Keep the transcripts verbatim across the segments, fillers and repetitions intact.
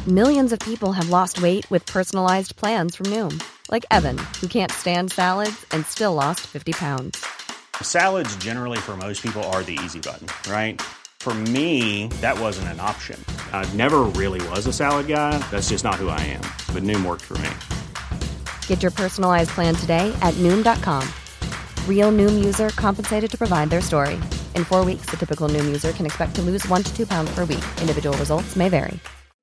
Millions of people have lost weight with personalized plans from Noom. Like Evan, who can't stand salads and still lost fifty pounds. Salads generally for most people are the easy button, right? For me, that wasn't an option. I never really was a salad guy. That's just not who I am. But Noom worked for me. Get your personalized plan today at Noom dot com. Real Noom user compensated to provide their story. In four weeks, the typical Noom user can expect to lose one to two pounds per week. Individual results may vary.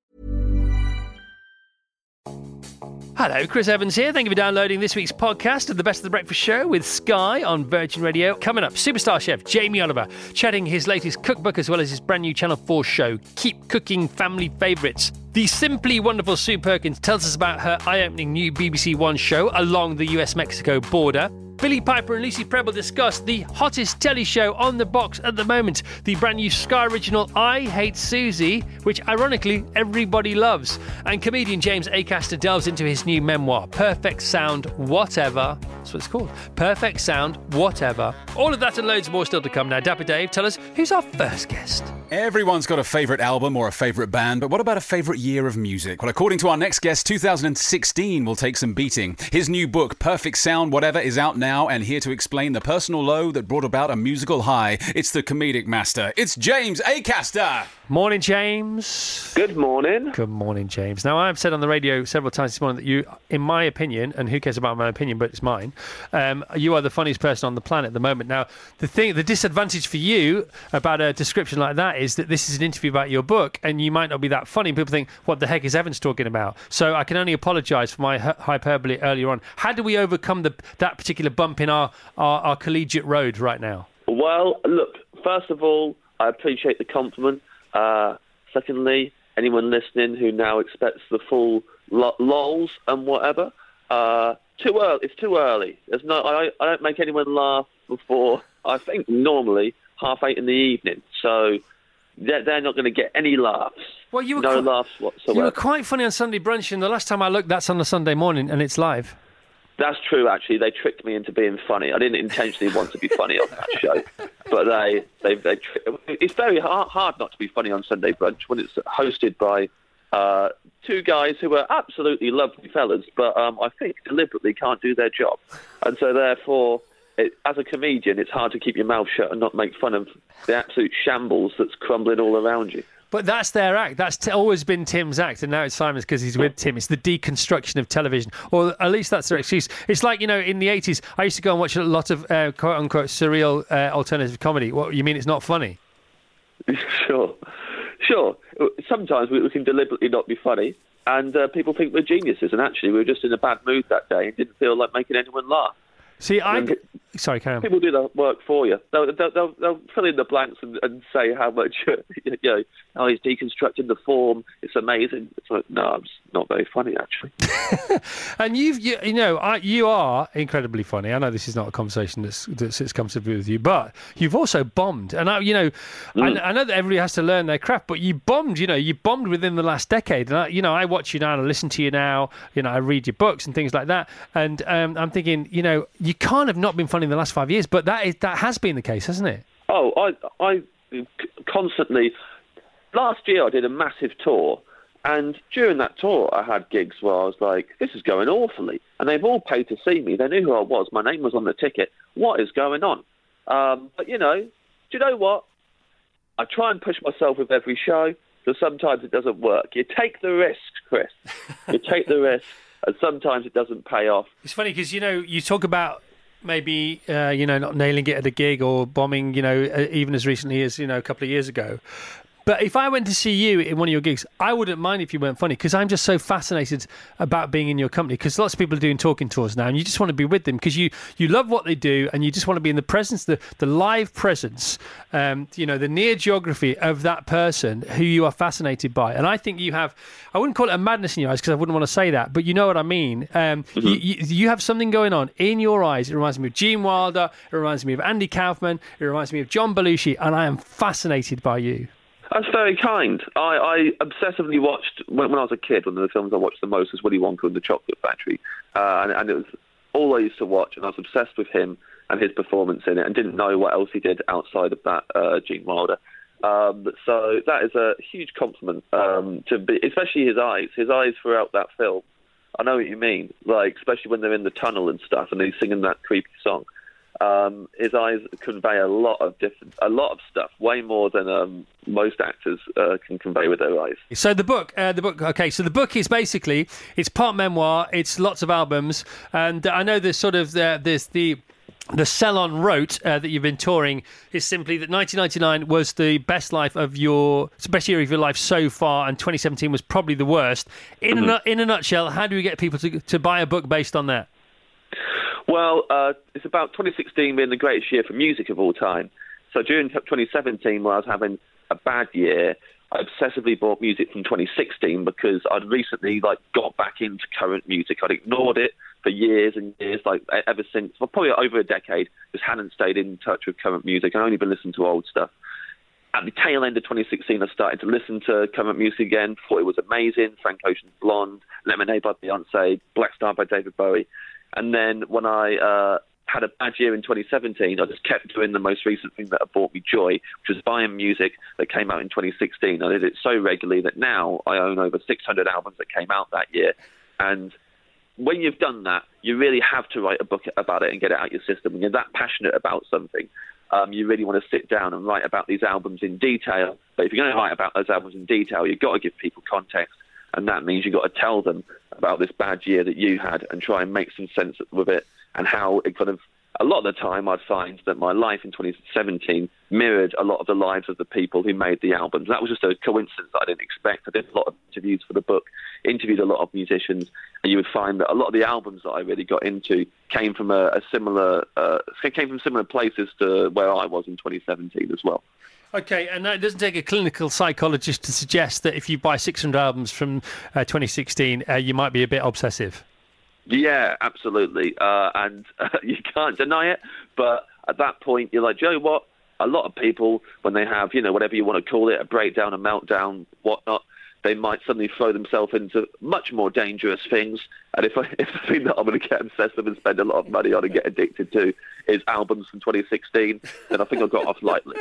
Hello, Chris Evans here. Thank you for downloading this week's podcast of the Best of the Breakfast Show with Sky on Virgin Radio. Coming up, superstar chef Jamie Oliver chatting his latest cookbook as well as his brand new Channel four show, Keep Cooking Family Favourites. The simply wonderful Sue Perkins tells us about her eye-opening new B B C One show along the U S Mexico border. Billy Piper and Lucy Prebble discuss the hottest telly show on the box at the moment, the brand new Sky original I Hate Susie, which ironically everybody loves. And comedian James Acaster delves into his new memoir, Perfect Sound Whatever. That's what it's called. Perfect Sound Whatever. All of that and loads more still to come. Now, Dapper Dave, tell us, who's our first guest? Everyone's got a favourite album or a favourite band, but what about a favourite year of music? Well, according to our next guest, two thousand sixteen will take some beating. His new book, Perfect Sound Whatever, is out now, and here to explain the personal low that brought about a musical high, it's the comedic master. It's James Acaster! Morning, James. Good morning. Good morning, James. Now, I've said on the radio several times this morning that you, in my opinion, and who cares about my opinion, but it's mine, um, you are the funniest person on the planet at the moment. Now, the thing, the disadvantage for you about a description like that is that this is an interview about your book, and you might not be that funny. People think, what the heck is Evans talking about? So I can only apologise for my hyperbole earlier on. How do we overcome the, that particular bump in our, our, our collegiate road right now? Well, look, first of all, I appreciate the compliment. Uh, secondly, anyone listening who now expects the full lo- lols and whatever, uh, too early. It's too early. There's no. I, I don't make anyone laugh before, I think, normally half eight in the evening. So they're, they're not going to get any laughs. Well, you were no quite, laughs whatsoever. You were quite funny on Sunday Brunch, and the last time I looked, that's on a Sunday morning, and it's live. That's true, actually. They tricked me into being funny. I didn't intentionally want to be funny on that show, but they, they, they. It's very hard, hard not to be funny on Sunday Brunch when it's hosted by uh, two guys who are absolutely lovely fellas, but um, I think deliberately can't do their job, and so therefore, it, as a comedian, it's hard to keep your mouth shut and not make fun of the absolute shambles that's crumbling all around you. But that's their act. That's t- always been Tim's act, and now it's Simon's because he's with Tim. It's the deconstruction of television, or at least that's their excuse. It's like, you know, in the eighties, I used to go and watch a lot of uh, quote-unquote surreal uh, alternative comedy. What, you mean it's not funny? Sure. Sure. Sometimes we, we can deliberately not be funny, and uh, people think we're geniuses, and actually we were just in a bad mood that day and didn't feel like making anyone laugh. See, I... And Sorry, carry on. People do the work for you. They'll, they'll, they'll, they'll fill in the blanks and, and say how much, you know, oh, he's deconstructing the form. It's amazing. It's like, no, it's not very funny, actually. And you've, you, you know, I, you are incredibly funny. I know this is not a conversation that's, that sits comfortably with you, but you've also bombed. And, I, you know, mm. I, I know that everybody has to learn their craft, but you bombed, you know, you bombed within the last decade. And, I, you know, I watch you now and I listen to you now. You know, I read your books and things like that. And um, I'm thinking, you know, you can't have not been funny in the last five years, but that is that has been the case, hasn't it? Oh, I, I constantly... Last year I did a massive tour, and during that tour I had gigs where I was like, this is going awfully. And they've all paid to see me. They knew who I was. My name was on the ticket. What is going on? Um, but, you know, do you know what? I try and push myself with every show, but sometimes it doesn't work. You take the risk, Chris. You take the risk, and sometimes it doesn't pay off. It's funny because, you know, you talk about maybe, uh, you know, not nailing it at a gig or bombing, you know, even as recently as, you know, a couple of years ago. But if I went to see you in one of your gigs, I wouldn't mind if you weren't funny, because I'm just so fascinated about being in your company, because lots of people are doing talking tours now and you just want to be with them because you, you love what they do and you just want to be in the presence, the, the live presence, um, you know, the near geography of that person who you are fascinated by. And I think you have, I wouldn't call it a madness in your eyes because I wouldn't want to say that, but you know what I mean. Um, mm-hmm. you, you, you have something going on in your eyes. It reminds me of Gene Wilder. It reminds me of Andy Kaufman. It reminds me of John Belushi. And I am fascinated by you. That's very kind. I, I obsessively watched, when, when I was a kid, one of the films I watched the most was Willy Wonka and the Chocolate Factory. Uh, and, and it was all I used to watch, and I was obsessed with him and his performance in it and didn't know what else he did outside of that, uh, Gene Wilder. Um, so that is a huge compliment um, to be, especially his eyes. His eyes throughout that film. I know what you mean. Like, especially when they're in the tunnel and stuff, and he's singing that creepy song. Um, his eyes convey a lot of different, a lot of stuff, way more than um, most actors uh, can convey with their eyes. So the book, uh, the book. Okay, so the book is basically it's part memoir. It's lots of albums, and I know there's sort of the, there's the. The sell-on wrote uh, that you've been touring is simply that nineteen ninety-nine was the best life of your, best year of your life so far, and twenty seventeen was probably the worst. In mm-hmm. a in a nutshell, how do we get people to to buy a book based on that? Well, uh, it's about twenty sixteen being the greatest year for music of all time. So during twenty seventeen, when I was having a bad year, I obsessively bought music from twenty sixteen because I'd recently like got back into current music. I'd ignored it for years and years, like ever since, well, probably over a decade, just hadn't stayed in touch with current music. I'd only been listening to old stuff. At the tail end of twenty sixteen, I started to listen to current music again, thought it was amazing. Frank Ocean's Blonde, Lemonade by Beyonce, Black Star by David Bowie. And then when I uh, had a bad year in twenty seventeen, I just kept doing the most recent thing that brought me joy, which was buying music that came out in twenty sixteen. I did it so regularly that now I own over six hundred albums that came out that year. And when you've done that, you really have to write a book about it and get it out your system. When you're that passionate about something, um, you really want to sit down and write about these albums in detail. But if you're going to write about those albums in detail, you've got to give people context. And that means you've got to tell them about this bad year that you had and try and make some sense with it, and how it kind of, a lot of the time I'd find that my life in twenty seventeen mirrored a lot of the lives of the people who made the albums. That was just a coincidence that I didn't expect. I did a lot of interviews for the book, interviewed a lot of musicians, and you would find that a lot of the albums that I really got into came from a, a similar, uh, came from similar places to where I was in twenty seventeen as well. Okay, and it doesn't take a clinical psychologist to suggest that if you buy six hundred albums from uh, twenty sixteen, uh, you might be a bit obsessive. Yeah, absolutely. Uh, and uh, you can't deny it. But at that point, you're like, Joe, what? A lot of people, when they have, you know, whatever you want to call it, a breakdown, a meltdown, whatnot, they might suddenly throw themselves into much more dangerous things. And if, I, if the thing that I'm going to get obsessive and spend a lot of money on and get addicted to is albums from twenty sixteen, then I think I got off lightly.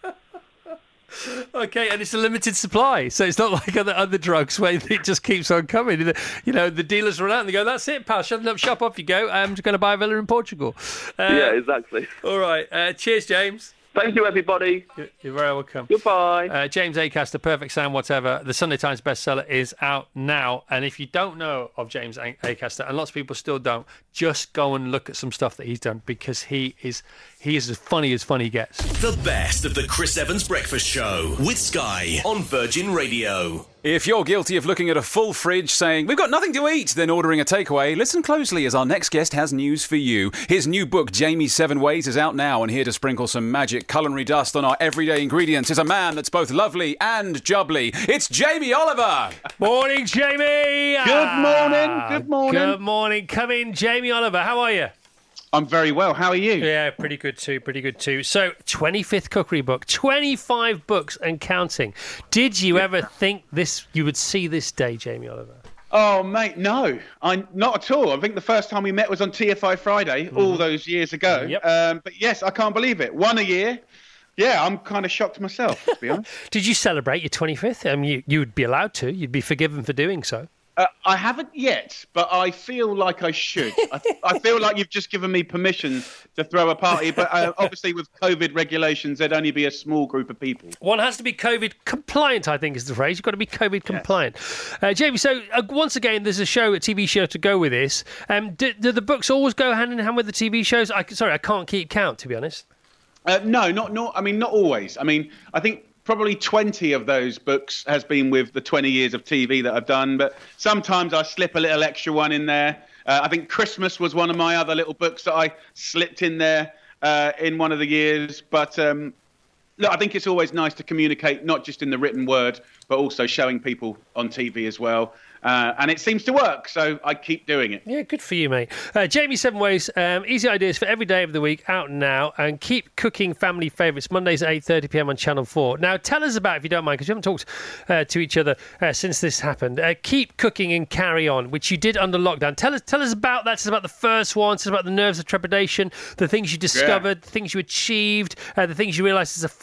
Okay, and it's a limited supply, so it's not like other other drugs where it just keeps on coming. You know, the dealers run out and they go, "That's it, pal. Shut up shop, off you go. I'm just going to buy a villa in Portugal." Uh, yeah, exactly. All right. Uh, cheers, James. Thank you, everybody. You're, you're very welcome. Goodbye. Uh, James Acaster, Perfect Sound, whatever. The Sunday Times bestseller is out now. And if you don't know of James A- Acaster, and lots of people still don't, just go and look at some stuff that he's done, because he is he is as funny as funny gets. The best of the Chris Evans Breakfast Show with Sky on Virgin Radio. If you're guilty of looking at a full fridge saying, "We've got nothing to eat," then ordering a takeaway, listen closely as our next guest has news for you. His new book, Jamie's Seven Ways, is out now, and here to sprinkle some magic culinary dust on our everyday ingredients is a man that's both lovely and jubbly. It's Jamie Oliver! Morning, Jamie! Good morning, good morning. Good morning. Come in, Jamie Oliver. How are you? I'm very well. How are you? Yeah, pretty good too, pretty good too. So, twenty-fifth cookery book, twenty-five books and counting. Did you ever think this you would see this day, Jamie Oliver? Oh, mate, no. I Not at all. I think the first time we met was on T F I Friday, mm-hmm. all those years ago. Yep. Um, but yes, I can't believe it. One a year. Yeah, I'm kind of shocked myself, to be honest. Did you celebrate your twenty-fifth? I mean, you, you would be allowed to. You'd be forgiven for doing so. Uh, I haven't yet, but I feel like I should. I, I feel like you've just given me permission to throw a party, but uh, obviously with COVID regulations, there'd only be a small group of people. One has to be COVID compliant, I think is the phrase. You've got to be COVID compliant. Yes. Uh, Jamie, so uh, once again, there's a show, a T V show to go with this. Um, do, do the books always go hand in hand with the T V shows? I, sorry, I can't keep count, to be honest. Uh, no, not, not, I mean, not always. I mean, I think probably twenty of those books has been with the twenty years of T V that I've done, but sometimes I slip a little extra one in there. Uh, I think Christmas was one of my other little books that I slipped in there uh, in one of the years. But um, look, I think it's always nice to communicate, not just in the written word, but also showing people on T V as well. Uh, and it seems to work, so I keep doing it. Yeah, good for you, mate. Uh, Jamie Seven Ways, um, easy ideas for every day of the week, out now, and keep cooking family favourites, Mondays at eight thirty p m on Channel four. Now, tell us about, if you don't mind, because we haven't talked uh, to each other uh, since this happened, uh, Keep Cooking and Carry On, which you did under lockdown. Tell us tell us about that. Tell us about the first one, tell us about the nerves of trepidation, the things you discovered, yeah. the things you achieved, uh, the things you realised as a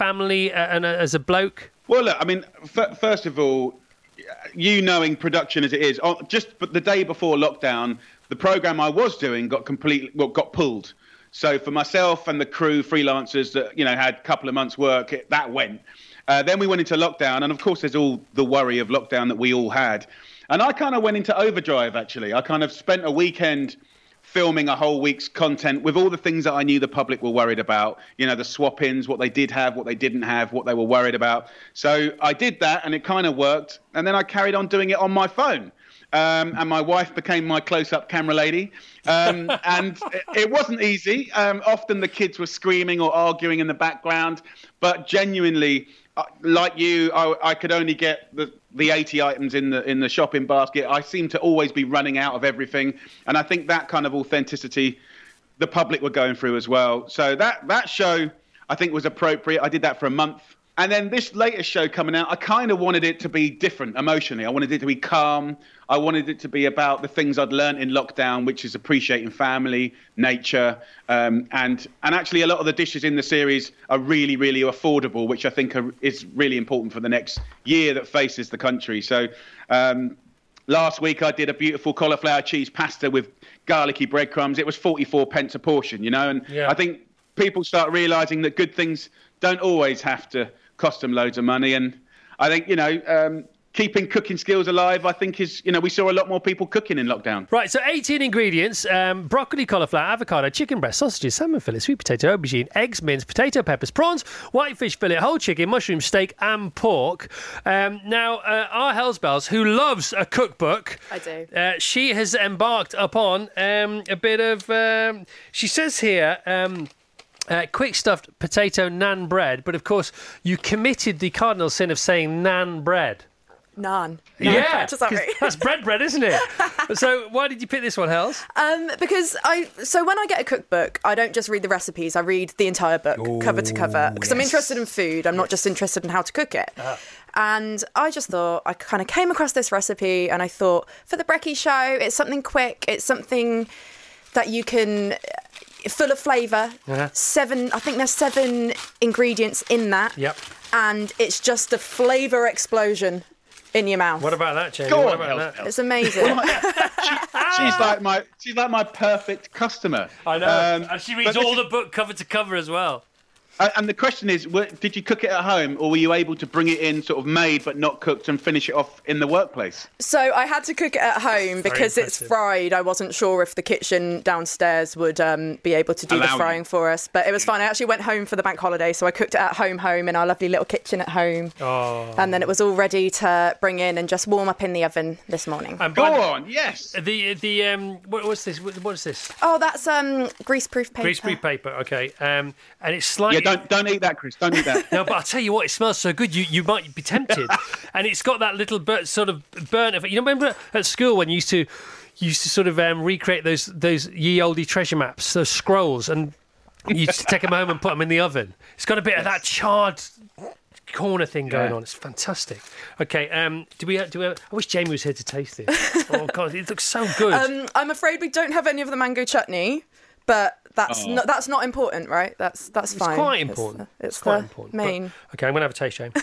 family uh, and uh, as a bloke? Well, look, I mean, f- first of all, you knowing production as it is, oh, just but the day before lockdown, the program I was doing got completely well, got pulled. So for myself and the crew, freelancers that you know had a couple of months' work, it, that went. Uh, then we went into lockdown, and of course, there's all the worry of lockdown that we all had. And I kind of went into overdrive. Actually, I kind of spent a weekend filming a whole week's content with all the things that I knew the public were worried about, you know, the swap-ins, what they did have, what they didn't have, what they were worried about. So I did that and it kind of worked. And then I carried on doing it on my phone. Um, and my wife became my close-up camera lady. Um, and it, it wasn't easy. Um, often the kids were screaming or arguing in the background. But genuinely, uh, like you, I, I could only get the, the eighty items in the in the shopping basket. I seem to always be running out of everything. And I think that kind of authenticity the public were going through as well. So that, that show, I think, was appropriate. I did that for a month. And then this latest show coming out, I kind of wanted it to be different emotionally. I wanted it to be calm. I wanted it to be about the things I'd learned in lockdown, which is appreciating family, nature, um, and and actually a lot of the dishes in the series are really, really affordable, which I think are, is really important for the next year that faces the country. So um, last week I did a beautiful cauliflower cheese pasta with garlicky breadcrumbs. It was forty-four pence a portion, you know, and yeah. I think people start realising that good things don't always have to cost them loads of money. And I think, you know, um, keeping cooking skills alive, I think is, you know, we saw a lot more people cooking in lockdown. Right, so eighteen ingredients, um, broccoli, cauliflower, avocado, chicken breast, sausages, salmon fillet, sweet potato, aubergine, eggs, mince, potato, peppers, prawns, white fish fillet, whole chicken, mushroom, steak and pork. Um, now, uh, our Hellsbells, who loves a cookbook... I do. Uh, she has embarked upon um, a bit of... Um, she says here... Um, Uh, quick stuffed potato naan bread, but of course you committed the cardinal sin of saying naan bread. Naan. Yeah, Just that right. That's bread bread, isn't it? So why did you pick this one, Hells? Um, because I, so when I get a cookbook, I don't just read the recipes, I read the entire book, Ooh, cover to cover, because yes. I'm interested in food, I'm not just interested in how to cook it. Uh. And I just thought, I kind of came across this recipe and I thought, for the Brekkie Show, it's something quick, it's something that you can... full of flavour, uh-huh. seven, I think there's seven ingredients in that. Yep. And it's just a flavour explosion in your mouth. What about that, Jamie? Go what on, about that? It's amazing. she, she's like my she's like my perfect customer. I know. Um, and she reads all the book cover to cover as well. And the question is, did you cook it at home or were you able to bring it in sort of made but not cooked and finish it off in the workplace? So I had to cook it at home because it's fried. I wasn't sure if the kitchen downstairs would um, be able to do Allow the frying you. for us. But it was fine. I actually went home for the bank holiday, so I cooked it at home home in our lovely little kitchen at home. Oh. And then it was all ready to bring in and just warm up in the oven this morning. And Go on, yes. The, the um, what, what's this? What, what's this? Oh, that's um, greaseproof paper. Greaseproof paper, okay. Um, and it's slightly... Yeah, don't, don't eat that, Chris. Don't eat that. No, but I'll tell you what, it smells so good, you, you might be tempted. And it's got that little bur- sort of burnt effect. You know, remember at school when you used to you used to sort of um, recreate those those ye olde treasure maps, those scrolls, and you used to take them home and put them in the oven? It's got a bit of that charred corner thing going yeah. on. It's fantastic. Okay, um, do we? Do we? I wish Jamie was here to taste this. Oh God, it looks so good. Um, I'm afraid we don't have any of the mango chutney, but that's oh. not that's not important, right? That's that's it's fine. Quite important. It's, it's, it's quite the important. Main. But, okay, I'm gonna have a taste, Jamie.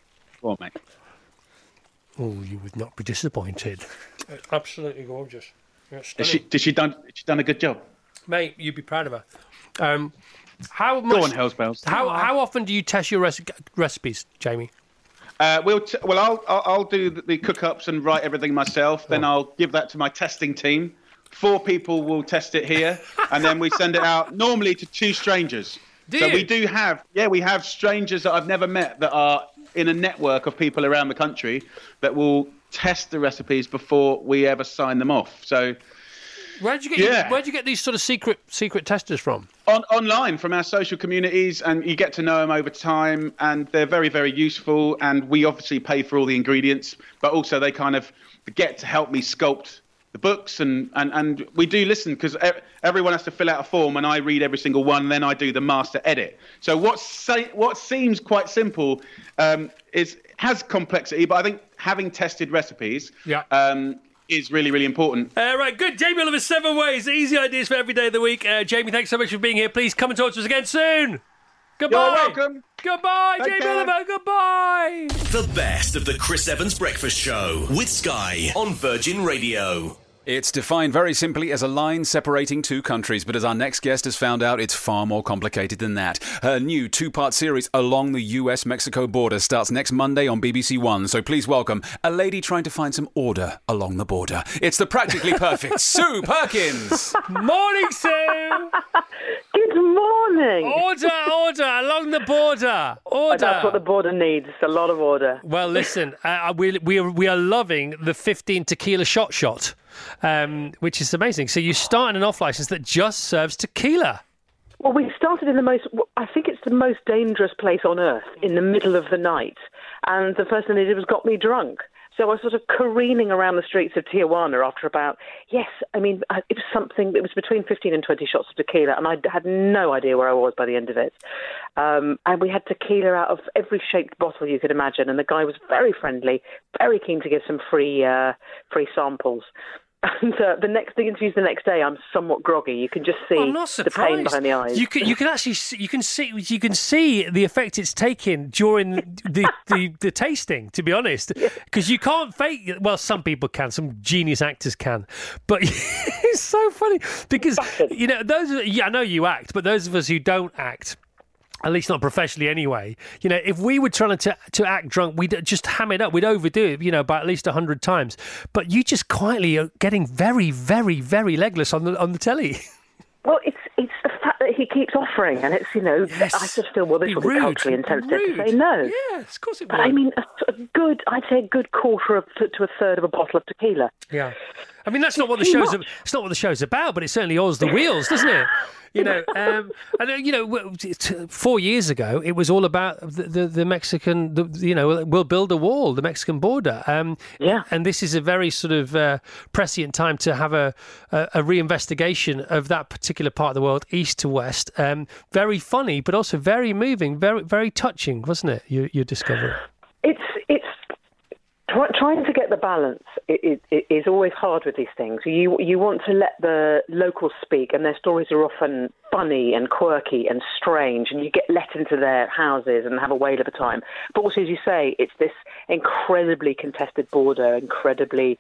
Go on, mate. Oh, you would not be disappointed. It's absolutely gorgeous. Did she, did she done? Did she done a good job, mate? You'd be proud of her. Um, how much? Go on, Hellsbells. How how often do you test your rec- recipes, Jamie? Uh, we'll t- well, I'll, I'll I'll do the, the cook-ups and write everything myself. Oh. Then I'll give that to my testing team. Four people will test it here, and then we send it out normally to two strangers. Do so you? we do have, yeah, we have strangers that I've never met that are in a network of people around the country that will test the recipes before we ever sign them off. So, where'd you get yeah. where'd you get these sort of secret secret testers from? On, online from our social communities, and you get to know them over time, and they're very, very useful. And we obviously pay for all the ingredients, but also they kind of get to help me sculpt the books, and, and, and we do listen because everyone has to fill out a form, and I read every single one, then I do the master edit. So what say, what seems quite simple um, is has complexity, but I think having tested recipes yeah. um, is really, really important. Uh, right, good. Jamie Oliver, seven ways, easy ideas for every day of the week. Uh, Jamie, thanks so much for being here. Please come and talk to us again soon. Goodbye. You're welcome. Goodbye, Take Jamie care. Oliver. Goodbye. The best of the Chris Evans Breakfast Show with Sky on Virgin Radio. It's defined very simply as a line separating two countries, but as our next guest has found out, it's far more complicated than that. Her new two-part series, Along the U S Mexico Border, starts next Monday on B B C One, so please welcome a lady trying to find some order along the border. It's the practically perfect Sue Perkins! Morning, Sue. Good morning. Order, order, along the border. Order. That's what the border needs, a lot of order. Well, listen, uh, we, we, are, we are loving the fifteen tequila shot shot. Um, which is amazing. So you start in an off license that just serves tequila. Well, we started in the most, I think it's the most dangerous place on earth, in the middle of the night. And the first thing they did was got me drunk. So I was sort of careening around the streets of Tijuana after about, yes, I mean, it was something, it was between fifteen and twenty shots of tequila, and I had no idea where I was by the end of it. Um, and we had tequila out of every shaped bottle you could imagine, and the guy was very friendly, very keen to give some free uh, free samples. And uh, the next the interviews the next day, I'm somewhat groggy. You can just see I'm not the pain behind the eyes. You can you can actually see, you can see you can see the effect it's taking during the the, the tasting. To be honest, because you can't fake it. Well, some people can. Some genius actors can, but it's so funny because you know those. Yeah, I know you act, but those of us who don't act, at least not professionally anyway, you know, if we were trying to to act drunk, we'd just ham it up. We'd overdo it, you know, by at least a hundred times. But you just quietly are getting very, very, very legless on the on the telly. Well, it's it's the fact that he keeps offering, and it's, you know, Yes. I just feel, well, this Be will be rude. culturally insensitive Rude. to say no. Yes, of course it But would. I mean, a, a good, I'd say a good quarter of, to a third of a bottle of tequila. Yeah, I mean that's not what the too show's. much. It's not what the show's about, but it certainly oils the wheels, doesn't it? You know, um, and uh, you know, w- t- four years ago it was all about the the, the Mexican. The, you know, we'll build a wall, the Mexican border. Um, Yeah. and this is a very sort of uh, prescient time to have a, a a reinvestigation of that particular part of the world, east to west. Um, very funny, but also very moving, very very touching, wasn't it? You you discovered. It's it's try, trying to get the balance. It, it, it is always hard with these things. You you want to let the locals speak, and their stories are often funny and quirky and strange, and you get let into their houses and have a whale of a time. But also, as you say, it's this incredibly contested border, incredibly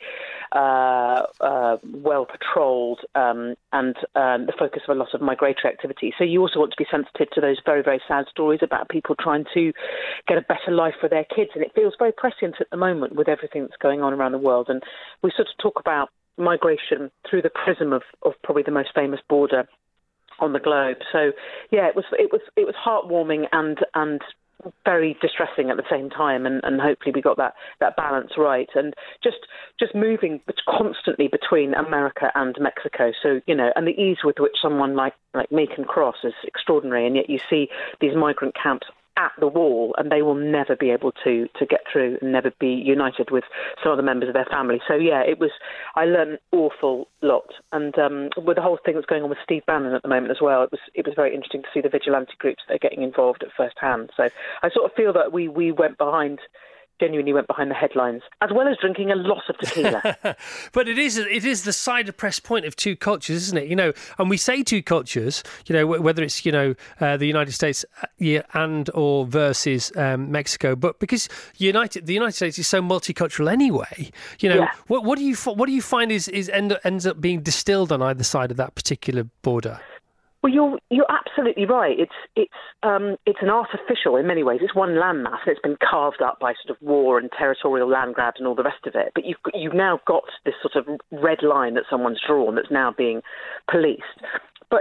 uh, uh, well patrolled, um, and um, the focus of a lot of migratory activity. So you also want to be sensitive to those very, very sad stories about people trying to get a better life for their kids, and it feels very prescient at the moment with everything that's going on around the world. And we sort of talk about migration through the prism of, of probably the most famous border on the globe. So yeah, it was it was it was heartwarming and and very distressing at the same time, and, and hopefully we got that, that balance right, and just just moving constantly between America and Mexico. So, you know, and the ease with which someone like like me can cross is extraordinary, and yet you see these migrant camps at the wall, and they will never be able to to get through and never be united with some other members of their family. So yeah, it was, I learned an awful lot, and um, with the whole thing that's going on with Steve Bannon at the moment as well, it was it was very interesting to see the vigilante groups that are getting involved at first hand. So I sort of feel that we we went behind. genuinely went behind the headlines, as well as drinking a lot of tequila. But it is it is the side of press point of two cultures, isn't it? You know, and we say two cultures, you know, whether it's, you know, uh, the United States yeah, and or versus um, Mexico, but because United the United States is so multicultural anyway, you know, Yeah. what what do you what do you find is is end, ends up being distilled on either side of that particular border? Well, you're you're absolutely right. It's it's um, it's an artificial in many ways. It's one landmass, and it's been carved up by sort of war and territorial land grabs and all the rest of it. But you've you've now got this sort of red line that someone's drawn that's now being policed. But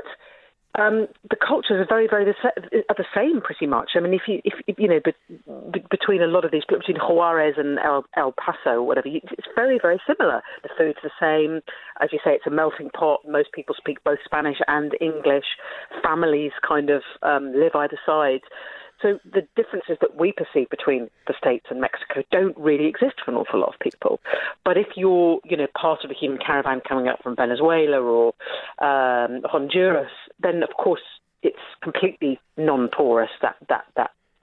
um, the cultures are very, very the, sa- are the same pretty much. I mean, if you if you know, be- be- between a lot of these, between Juarez and El, El Paso, or whatever, it's very, very similar. The food's the same. As you say, it's a melting pot. Most people speak both Spanish and English. Families kind of um, live either side. So the differences that we perceive between the States and Mexico don't really exist for an awful lot of people. But if you're, you know, part of a human caravan coming up from Venezuela or um, Honduras, then of course it's completely non-porous, that that that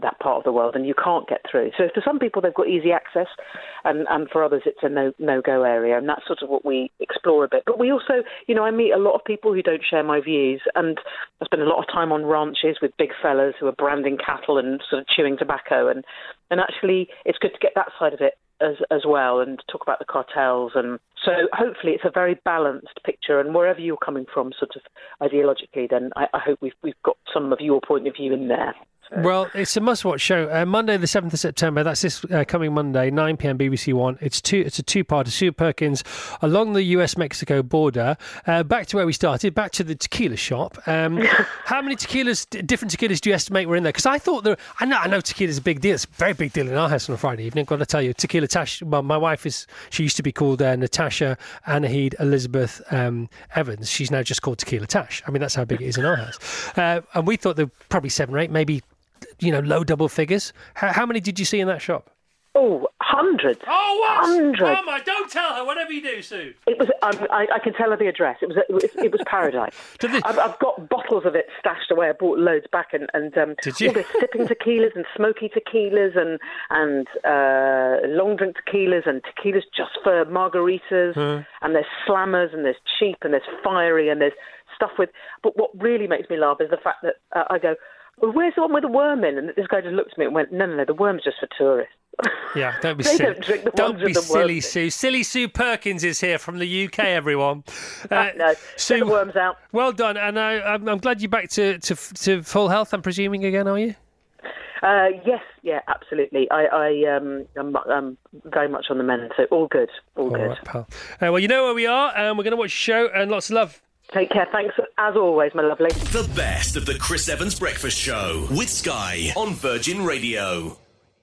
that part of the world, and you can't get through. So for some people, they've got easy access, and, and for others, it's a no, no-go area, and that's sort of what we explore a bit. But we also, you know, I meet a lot of people who don't share my views, and I spend a lot of time on ranches with big fellas who are branding cattle and sort of chewing tobacco, and, and actually it's good to get that side of it as as well, and talk about the cartels. And so hopefully it's a very balanced picture, and wherever you're coming from sort of ideologically, then I, I hope we've we've got some of your point of view in there. So. Well, it's a must-watch show. Uh, Monday, the seventh of September. That's this uh, coming Monday, nine p.m. B B C One. It's two. It's a two-parter. Sue Perkins along the U S Mexico border. Uh, back to where we started. Back to the tequila shop. Um, how many tequilas, different tequilas, do you estimate were in there? Because I thought there. I know. I know tequila's a big deal. It's a very big deal in our house on a Friday evening. I've got to tell you, tequila Tash. Well, my wife is. She used to be called uh, Natasha Anahid Elizabeth um, Evans. She's now just called Tequila Tash. I mean, that's how big it is in our house. Uh, and we thought there were probably seven or eight, maybe. You know, low double figures. How, how many did you see in that shop? Oh, hundreds. Oh, what? Hundreds. Oh, my, don't tell her, whatever you do, Sue. It was. Um, I, I can tell her the address. It was. It was, it was paradise. Did they- I've, I've got bottles of it stashed away. I bought loads back, and and um, Did you? all this sipping tequilas and smoky tequilas and and uh, long drink tequilas and tequilas just for margaritas. Huh. And there's slammers and there's cheap and there's fiery and there's stuff with. But what really makes me laugh is the fact that uh, I go, well, where's the one with the worm in? And this guy just looked at me and went, no, no, no, the worm's just for tourists. Yeah, don't be They silly. don't drink the Don't ones be with the silly, worms in. Sue. Silly Sue Perkins is here from the U K, everyone. Uh, no, Sue, get the worms out. Well done, and I, I'm, I'm glad you're back to, to to full health. I'm presuming again, are you? Uh, yes, yeah, absolutely. I, I um, I'm, I'm very much on the mend, so all good, all, All good. right, pal. Uh, well, you know where we are, and we're going to watch a show, and lots of love. Take care. Thanks, as always, my lovely. The best of the Chris Evans Breakfast Show with Sky on Virgin Radio.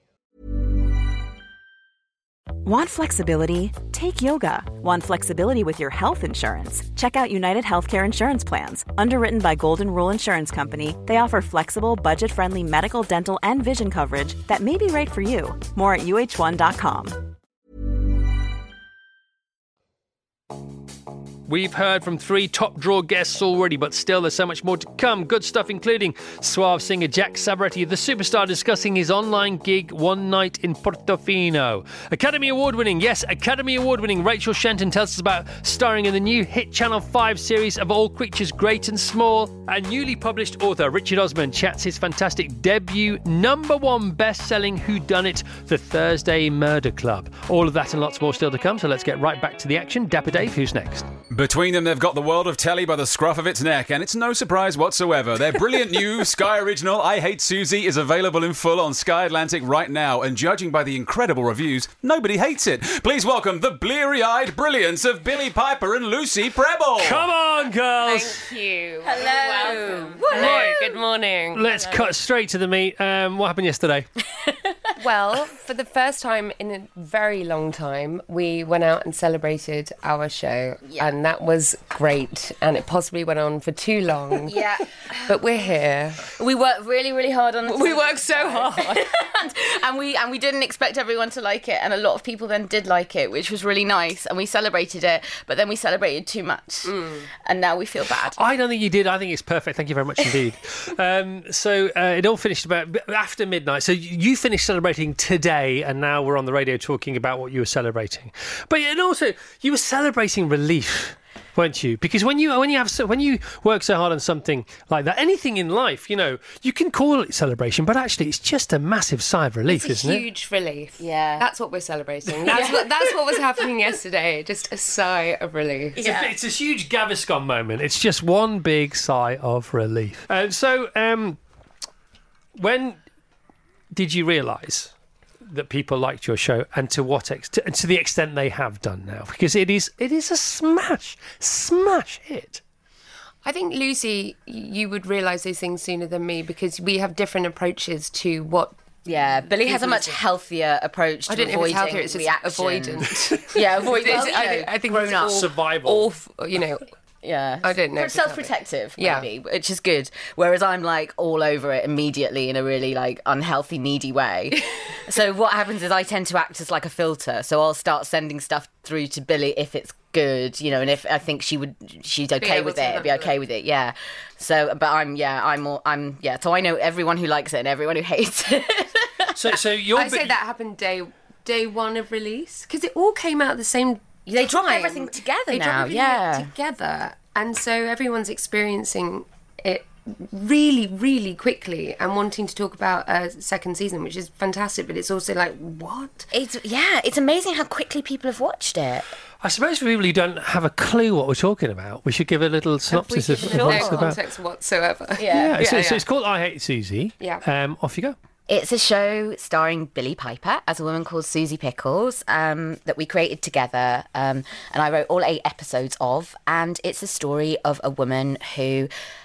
Want flexibility? Take yoga. Want flexibility with your health insurance? Check out United Healthcare Insurance Plans. Underwritten by Golden Rule Insurance Company, they offer flexible, budget-friendly medical, dental, and vision coverage that may be right for you. More at U H one dot com. We've heard from three top draw guests already, but still there's so much more to come. Good stuff, including suave singer Jack Savaretti, the superstar, discussing his online gig One Night in Portofino. Academy Award winning, yes, Academy Award winning Rachel Shenton tells us about starring in the new hit Channel five series of All Creatures Great and Small. And newly published author Richard Osman chats his fantastic debut number one best-selling whodunit, The Thursday Murder Club. All of that and lots more still to come, so let's get right back to the action. Dapper Dave, who's next? Between them, they've got the world of telly by the scruff of its neck, and it's no surprise whatsoever. Their brilliant new Sky original, I Hate Susie, is available in full on Sky Atlantic right now, and judging by the incredible reviews, nobody hates it. Please welcome the bleary-eyed brilliance of Billy Piper and Lucy Preble. Come on, girls! Thank you. Hello. Welcome. Hello. Good morning. Let's Hello. cut straight to the meat. Um, what happened yesterday? Well, for the first time in a very long time, we went out and celebrated our show, Yeah. and that was great. And it possibly went on for too long. Yeah. But we're here. We worked really, really hard on the We worked so hard. and, and we and we didn't expect everyone to like it, and a lot of people then did like it, which was really nice, and we celebrated it, but then we celebrated too much, and now we feel bad. I don't think you did. I think it's perfect. Thank you very much indeed. um, so uh, it all finished about after midnight. So you finished celebrating today, and now we're on the radio talking about what you were celebrating. But and also you were celebrating relief, weren't you? Because when you when you have so, when you work so hard on something like that, anything in life, you know, you can call it celebration, but actually it's just a massive sigh of relief, It's a isn't it? huge relief. Yeah. That's what we're celebrating. That's, what, that's what was happening yesterday. Just a sigh of relief. It's, a, it's a huge Gaviscon moment. It's just one big sigh of relief. And so, um, when did you realise that people liked your show, and to what ex- to, to the extent they have done now? Because it is it is a smash, smash hit. I think, Lucy, you would realise these things sooner than me because we have different approaches to what. Yeah, Billy has a People much listen. healthier approach to I don't know if avoiding it's healthier, it's just reaction. avoidant. Yeah, avoidant. It's- Well, I, you know, think- I think grown it's up. all, Survival. all f- you know, Yeah, I don't know. It's self-protective, Yeah. maybe, which is good. Whereas I'm like all over it immediately in a really like unhealthy, needy way. So what happens is I tend to act as like a filter. So I'll start sending stuff through to Billy if it's good, you know, and if I think she would, she's okay able with to it, be handle okay with it, yeah. So, but I'm, yeah, I'm, all, I'm, yeah. So I know everyone who likes it and everyone who hates it. So, so you're. I say that happened day day one of release because it all came out at the same. They drop time. everything together They now, drop everything yeah. together, and so everyone's experiencing it really, really quickly and wanting to talk about a second season, which is fantastic. But it's also like, what? It's yeah, it's amazing how quickly people have watched it. I suppose for people who don't have a clue what we're talking about, we should give a little synopsis of, of no what it's about. context whatsoever. Yeah, Yeah, so, yeah, so yeah. it's called I Hate Susie. Yeah. Um, off you go. It's a show starring Billie Piper as a woman called Susie Pickles um, that we created together, um, and I wrote all eight episodes of. And it's a story of a woman who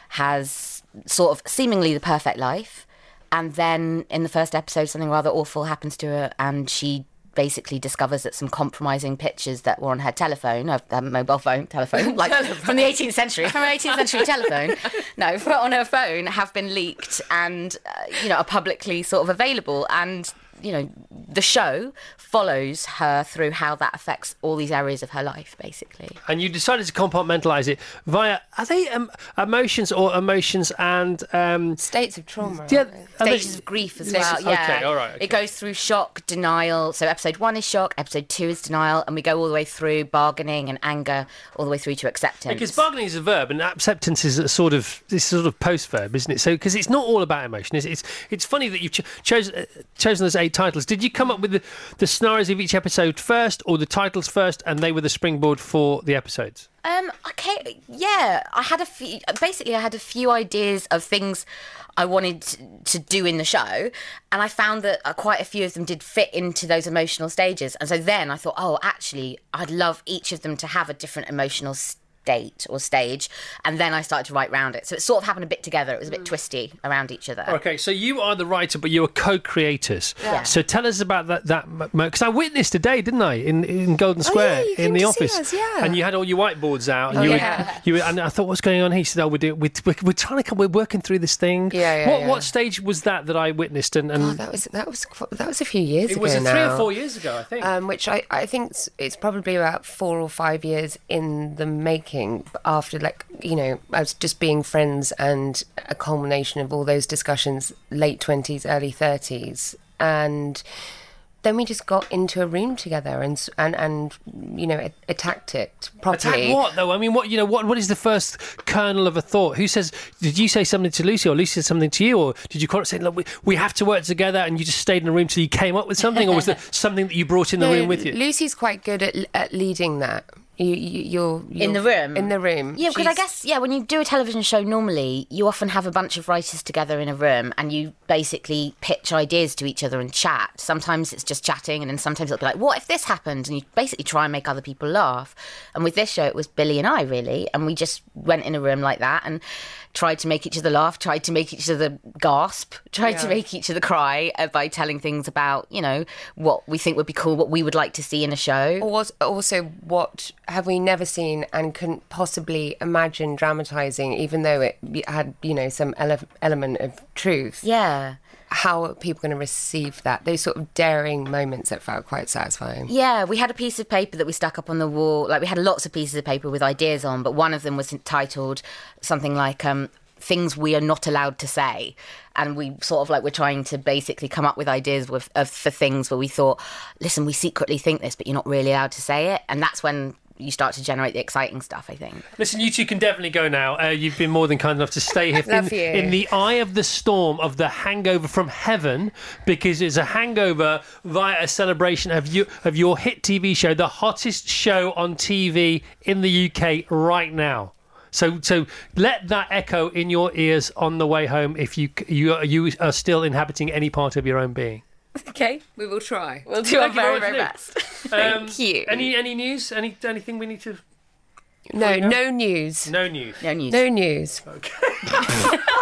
has sort of seemingly the perfect life, and then in the first episode something rather awful happens to her, and she basically discovers that some compromising pictures that were on her telephone, her, her mobile phone, telephone, like from the eighteenth century, from her eighteenth century telephone, no, on her phone, have been leaked and, uh, you know, are publicly sort of available. And, you know, the show follows her through how that affects all these areas of her life, basically. And you decided to compartmentalise it via, are they um, emotions or emotions and... Um, States of trauma. Yeah, are Stages they- of grief as Stages- well, yeah. Okay, all right. Okay. It goes through shock, denial. So episode one is shock, episode two is denial, and we go all the way through bargaining and anger, all the way through to acceptance. Because bargaining is a verb and acceptance is a sort of this sort of post verb, isn't it? So because it's not all about emotion. It's it's, it's funny that you've ch- chosen uh, chosen those eight titles. Did you come up with the, the scenarios of each episode first, or the titles first, and they were the springboard for the episodes? Um, okay, yeah, I had a few. Basically, I had a few ideas of things I wanted to do in the show, and I found that uh, quite a few of them did fit into those emotional stages. And so then I thought, oh, actually, I'd love each of them to have a different emotional state or stage, and then I started to write around it. So it sort of happened a bit together. It was a bit twisty around each other. Okay, so you are the writer, but you are co-creators. Yeah. So tell us about that that because I witnessed today, didn't I, in in Golden Oh, Square yeah, you in came the to see office, us, yeah. and you had all your whiteboards out, and Oh, you yeah. were, you were, and I thought, what's going on here? He said, oh, we're doing, we're, we're, we're trying to come, we're working through this thing. Yeah, yeah, What yeah. what stage was that that I witnessed? And, and Oh, that was that was qu- that was a few years it ago was a now. three or four years ago, I think. Um, which I, I think it's, it's probably about four or five years in the making after, like, you know, as just being friends and a culmination of all those discussions, late twenties, early thirties. And then we just got into a room together and, s- and, and you know, a- attacked it properly. Attack what though? I mean, what you know? What what is the first kernel of a thought? Who says? Did you say something to Lucy, or Lucy said something to you, or did you call it say, look, we, we have to work together, and you just stayed in a room till you came up with something, or was there something that you brought in the No, room with you? Lucy's quite good at, at leading that. You, you, you're, you're In the room? In the room. Yeah, because I She's- guess, yeah, when you do a television show normally, you often have a bunch of writers together in a room and you basically pitch ideas to each other and chat. Sometimes it's just chatting, and then sometimes it'll be like, what if this happened? And you basically try and make other people laugh. And with this show, it was Billy and I, really. And we just went in a room like that and tried to make each other laugh, tried to make each other gasp, tried to Yeah. make each other cry uh, by telling things about, you know, what we think would be cool, what we would like to see in a show. Or was- also, what have we never seen and couldn't possibly imagine dramatising, even though it had, you know, some ele- element of truth? Yeah. How are people going to receive that? Those sort of daring moments that felt quite satisfying. Yeah, we had a piece of paper that we stuck up on the wall. Like, we had lots of pieces of paper with ideas on, but one of them was titled something like um, things we are not allowed to say. And we sort of like we're trying to basically come up with ideas with, of, for things where we thought, listen, we secretly think this, but you're not really allowed to say it. And that's when you start to generate the exciting stuff, I think. Listen, you two can definitely go now. Uh, you've been more than kind enough to stay here Love in, you. in the eye of the storm of the hangover from heaven, because it's a hangover via a celebration of you of your hit T V show, the hottest show on T V in the U K right now. So, so let that echo in your ears on the way home if you you you are still inhabiting any part of your own being. Okay, we will try. We'll do our Thank you very, very very much, best. Um, Thank you. Any any news? Any anything we need to? No, no news. No news. No news. No news.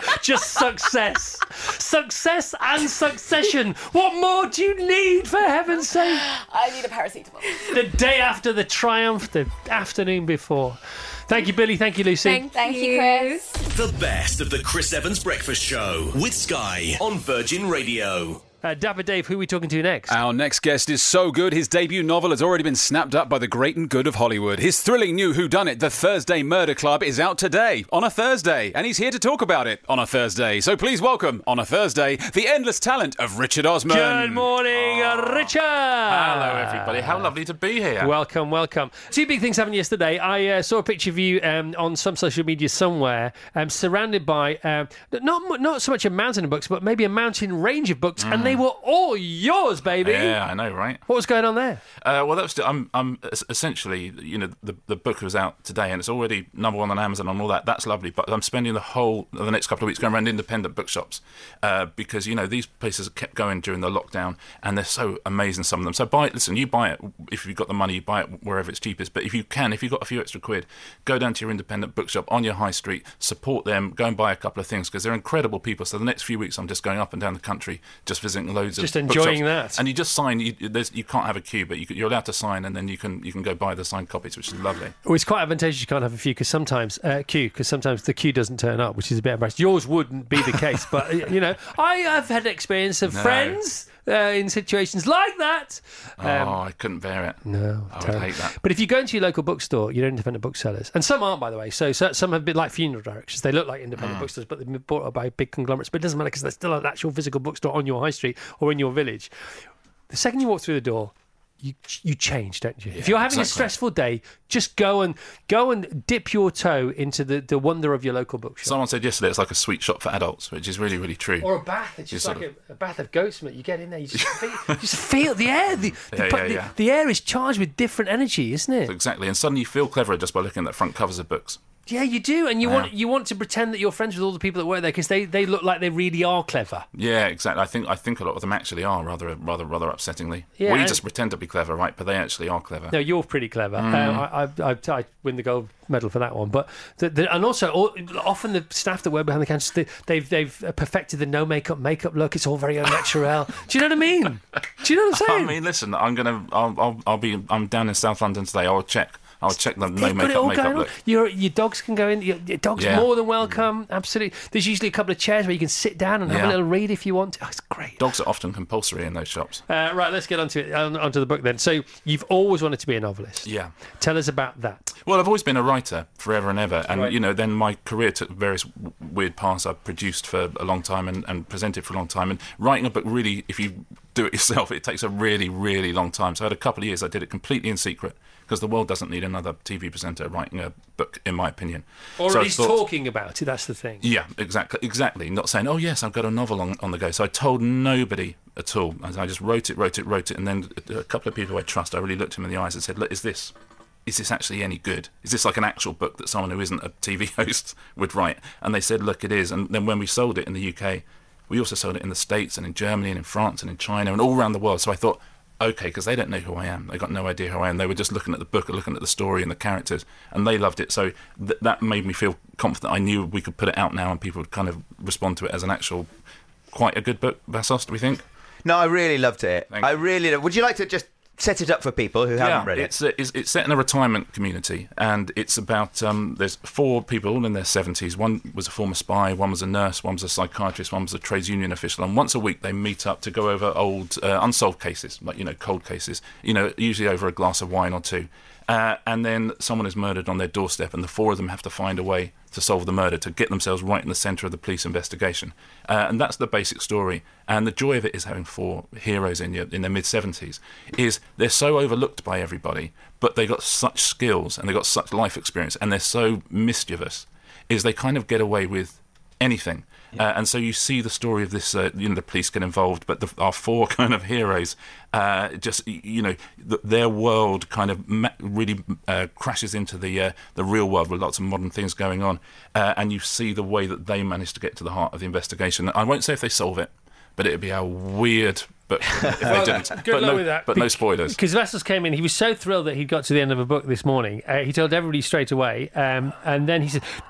Just success. Success and succession. What more do you need, for heaven's sake? I need a paracetamol. The day after the triumph, the afternoon before. Thank you, Billy. Thank you, Lucy. Thank, Thank you, Chris. The best of the Chris Evans Breakfast Show with Sky on Virgin Radio. Uh, Dapper Dave, who are we talking to next? Our next guest is so good, his debut novel has already been snapped up by the great and good of Hollywood. His thrilling new whodunit, The Thursday Murder Club, is out today, on a Thursday, and he's here to talk about it on a Thursday. So please welcome, on a Thursday, the endless talent of Richard Osman. Good morning, oh. Richard. Hello, everybody. How lovely to be here. Welcome, welcome. Two big things happened yesterday. I uh, saw a picture of you um, on some social media somewhere, um, surrounded by um, not not so much a mountain of books, but maybe a mountain range of books, mm. and they were all yours, baby. Yeah, I know, right? What was going on there? Uh, well, that was. I'm. I'm essentially, you know, the the book was out today, and it's already number one on Amazon and all that. That's lovely. But I'm spending the whole of the next couple of weeks going around independent bookshops uh, because you know these places kept going during the lockdown, and they're so amazing. Some of them. So buy it. Listen, you buy it if you've got the money. You buy it wherever it's cheapest. But if you can, if you've got a few extra quid, go down to your independent bookshop on your high street. Support them. Go and buy a couple of things because they're incredible people. So the next few weeks, I'm just going up and down the country, just visiting loads just of. Enjoying that, and you just sign. You, you can't have a queue, but you, you're allowed to sign, and then you can you can go buy the signed copies, which is lovely. Well, it's quite advantageous you can't have a few because sometimes uh, queue because sometimes the queue doesn't turn up, which is a bit embarrassing. Yours wouldn't be the case, but you know, I have had experience of no. friends. Uh, in situations like that. Um, oh, I couldn't bear it. No, I would hate that. But if you go into your local bookstore, your independent booksellers, and some aren't, by the way, so, so some have been like funeral directions. They look like independent mm. bookstores, but they've been bought up by big conglomerates. But it doesn't matter because there's still an actual physical bookstore on your high street or in your village. The second you walk through the door, you you change, don't you? Yeah, if you're having exactly. a stressful day, just go and go and dip your toe into the, the wonder of your local bookshop. Someone said yesterday it's like a sweet shop for adults, which is really, really true. Or a bath. It's just like a, a bath of goat's milk. You get in there, you just feel, you just feel the air. The, the, yeah, yeah, the, yeah. the air is charged with different energy, isn't it? Exactly. And suddenly you feel cleverer just by looking at the front covers of books. Yeah, you do, and you yeah. want you want to pretend that you're friends with all the people that work there because they, they look like they really are clever. Yeah, exactly. I think I think a lot of them actually are rather rather rather upsettingly. Yeah, we just pretend to be clever, right? But they actually are clever. No, you're pretty clever. Mm. Uh, I, I I win the gold medal for that one. But the, the, and also all, often the staff that work behind the counter they, they've they've perfected the no makeup makeup look. It's all very unnatural. Do you know what I mean? Do you know what I'm saying? I mean, listen, I'm gonna I'll I'll, I'll be I'm down in South London today. I'll check. I'll check the no makeup makeup look. Your your dogs can go in. Your, your dog's yeah. more than welcome. Absolutely. There's usually a couple of chairs where you can sit down and have yeah. a little read if you want. Oh, it's great. Dogs are often compulsory in those shops. Uh, right, let's get onto it, on, onto the book then. So you've always wanted to be a novelist. Yeah. Tell us about that. Well, I've always been a writer forever and ever, and right. you know, then my career took various weird paths. I've produced for a long time and, and presented for a long time, and writing a book really, if you do it yourself, it takes a really, really long time. So I had a couple of years I did it completely in secret. Because the world doesn't need another T V presenter writing a book, in my opinion. Or so at least thought, talking about it, that's the thing. Yeah, exactly. Exactly. Not saying, oh, yes, I've got a novel on, on the go. So I told nobody at all. I just wrote it, wrote it, wrote it. And then a couple of people I trust, I really looked him in the eyes and said, look, is this... is this actually any good? Is this like an actual book that someone who isn't a T V host would write? And they said, look, it is. And then when we sold it in the U K, we also sold it in the States and in Germany and in France and in China and all around the world. So I thought... okay, because they don't know who I am. They got no idea who I am. They were just looking at the book, looking at the story and the characters, and they loved it. So th- that made me feel confident. I knew we could put it out now and people would kind of respond to it as an actual, quite a good book. Vassos, do we think? No, I really loved it. Thank I you. really Would you like to just set it up for people who haven't yeah, read it? It's, uh, it's, it's set in a retirement community, and it's about, um, there's four people all in their seventies. One was a former spy, one was a nurse, one was a psychiatrist, one was a trades union official, and once a week they meet up to go over old uh, unsolved cases, like, you know, cold cases, you know, usually over a glass of wine or two. Uh, and then someone is murdered on their doorstep, and the four of them have to find a way to solve the murder, to get themselves right in the centre of the police investigation. Uh, and that's the basic story. And the joy of it is having four heroes in your, in their mid-seventies, is they're so overlooked by everybody, but they got such skills, and they got such life experience, and they're so mischievous, is they kind of get away with anything. Yeah. Uh, and so you see the story of this, uh, you know, the police get involved, but the, our four kind of heroes, uh, just, you know, th- their world kind of ma- really uh, crashes into the uh, the real world with lots of modern things going on. Uh, and you see the way that they manage to get to the heart of the investigation. I won't say if they solve it, but it would be a weird book if they well, didn't. Good but luck no, with that. But Be- no spoilers. Because Vassos came in, he was so thrilled that he'd got to the end of a book this morning. Uh, he told everybody straight away, um, and then he said,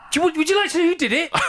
Do you, would you like to know who did it?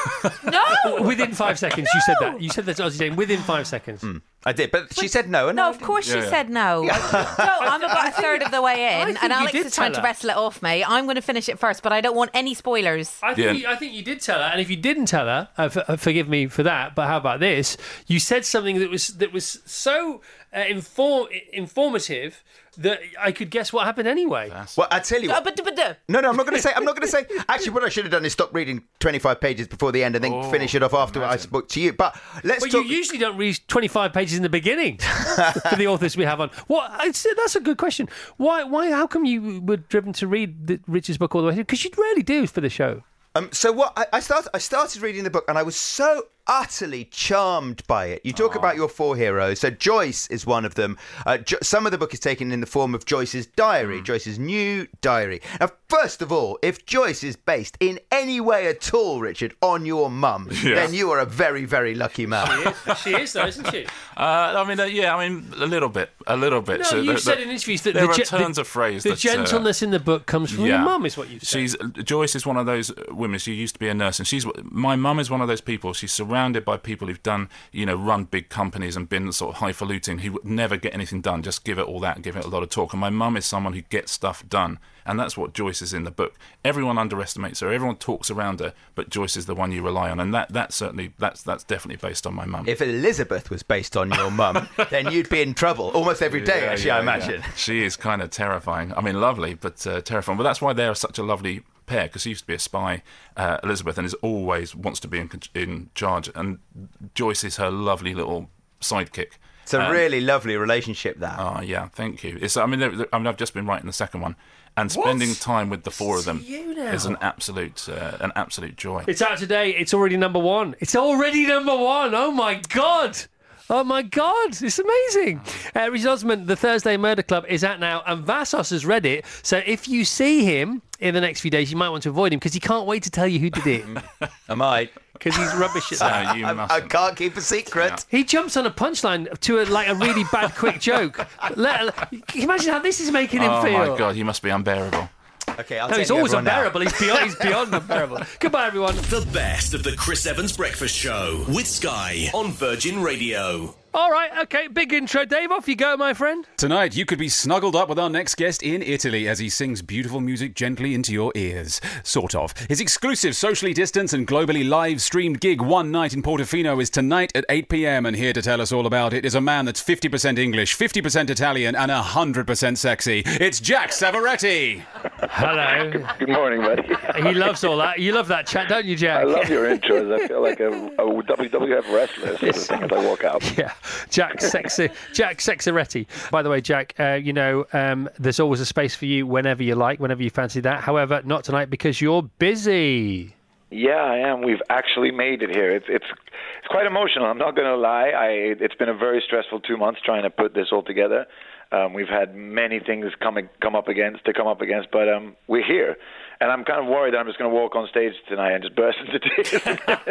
No! Within five seconds, you said that. You said that to Aussie Jane within five seconds. Mm, I did, but she said no. And No, I of course didn't. she Yeah, said no. Yeah. No, I'm about a third of the way I in, think and you Alex did is trying tell to her. wrestle it off me. I'm going to finish it first, but I don't want any spoilers. I think, you, I think you did tell her, and if you didn't tell her, uh, f- uh, forgive me for that. But how about this? You said something that was that was so uh, inform- informative that I could guess what happened anyway. Well, I tell you Uh, what. but, but, uh, No, no, I'm not going to say. I'm not going to say. Actually, what I should have done is stop reading twenty-five pages before the end and then Oh, finish it off after I spoke to you. But let's But talk. you usually don't read twenty-five pages in the beginning for the authors we have on. What? I'd say that's a good question. Why? Why? How come you were driven to read the Richard's book all the way through? Because you rarely do for the show. Um, so what? I, I started. I started reading the book, and I was so utterly charmed by it. You talk about your four heroes. So Joyce is one of them. Uh, jo- some of the book is taken in the form of Joyce's diary, Joyce's new diary. Now, first of all, if Joyce is based in any way at all, Richard, on your mum, Yeah. then you are a very, very lucky man. She is, she is though, isn't she? Uh, I mean, uh, yeah, I mean, a little bit, a little bit. No, So you there- said there- in interviews that there the, are ge- turns the, of phrase. the that, uh, gentleness in the book comes from your mum, is what you said. She's Joyce is one of those women. She used to be a nurse, and she's my mum is one of those people. She's surrounded by people who've done, you know, run big companies and been sort of highfalutin, who would never get anything done. Just give it all that, give it a lot of talk. And my mum is someone who gets stuff done, and that's what Joyce is in the book. Everyone underestimates her. Everyone talks around her, but Joyce is the one you rely on, and that that certainly that's that's definitely based on my mum. If Elizabeth was based on your mum, then you'd be in trouble almost every day, Yeah, actually, yeah, I yeah. imagine. She is kind of terrifying. I mean, lovely, but uh, terrifying. But that's why they're such a lovely pair, because she used to be a spy, uh, Elizabeth, and is always wants to be in, in charge. And Joyce is her lovely little sidekick. It's a Um, really lovely relationship, that. Oh, yeah, thank you. It's, I mean, they're- they're- I mean, I've just been writing the second one, and What? spending time with the four of them you now. is an absolute, uh, an absolute joy. It's out today. It's already number one. It's already number one. Oh my God. Oh my God, it's amazing. Uh, Richard Osman, The Thursday Murder Club, is out now, and Vassos has read it. So if you see him in the next few days, you might want to avoid him because he can't wait to tell you who did it. I might. Because he's rubbish at that. No, you I, I mustn't. can't keep a secret. He jumps on a punchline to a, like a really bad quick joke. Let, can you imagine how this is making him Oh, feel? my God, he must be unbearable. Okay, I'll No, tell he's you always everyone now. unbearable. He's beyond, he's beyond unbearable. Goodbye, everyone. The best of the Chris Evans Breakfast Show with Sky on Virgin Radio. All right, okay, big intro, Dave. Off you go, my friend. Tonight, you could be snuggled up with our next guest in Italy as he sings beautiful music gently into your ears. Sort of. His exclusive socially distanced and globally live-streamed gig One Night in Portofino is tonight at eight p.m. and here to tell us all about it is a man that's fifty percent English, fifty percent Italian and one hundred percent sexy. It's Jack Savaretti. Hello. Good morning, buddy. He loves all that. You love that chat, don't you, Jack? I love your intros. I feel like a, a W W F wrestler sort of thing as I walk out. Yeah, Jack Sexy, Jack Sexaretti. By the way, Jack, uh, you know, um, there's always a space for you whenever you like, whenever you fancy that. However, not tonight because you're busy. Yeah, I am. We've actually made it here. It's it's it's quite emotional. I'm not going to lie. I it's been a very stressful two months trying to put this all together. Um, we've had many things coming come up against to come up against, but um, we're here. And I'm kind of worried that I'm just going to walk on stage tonight and just burst into tears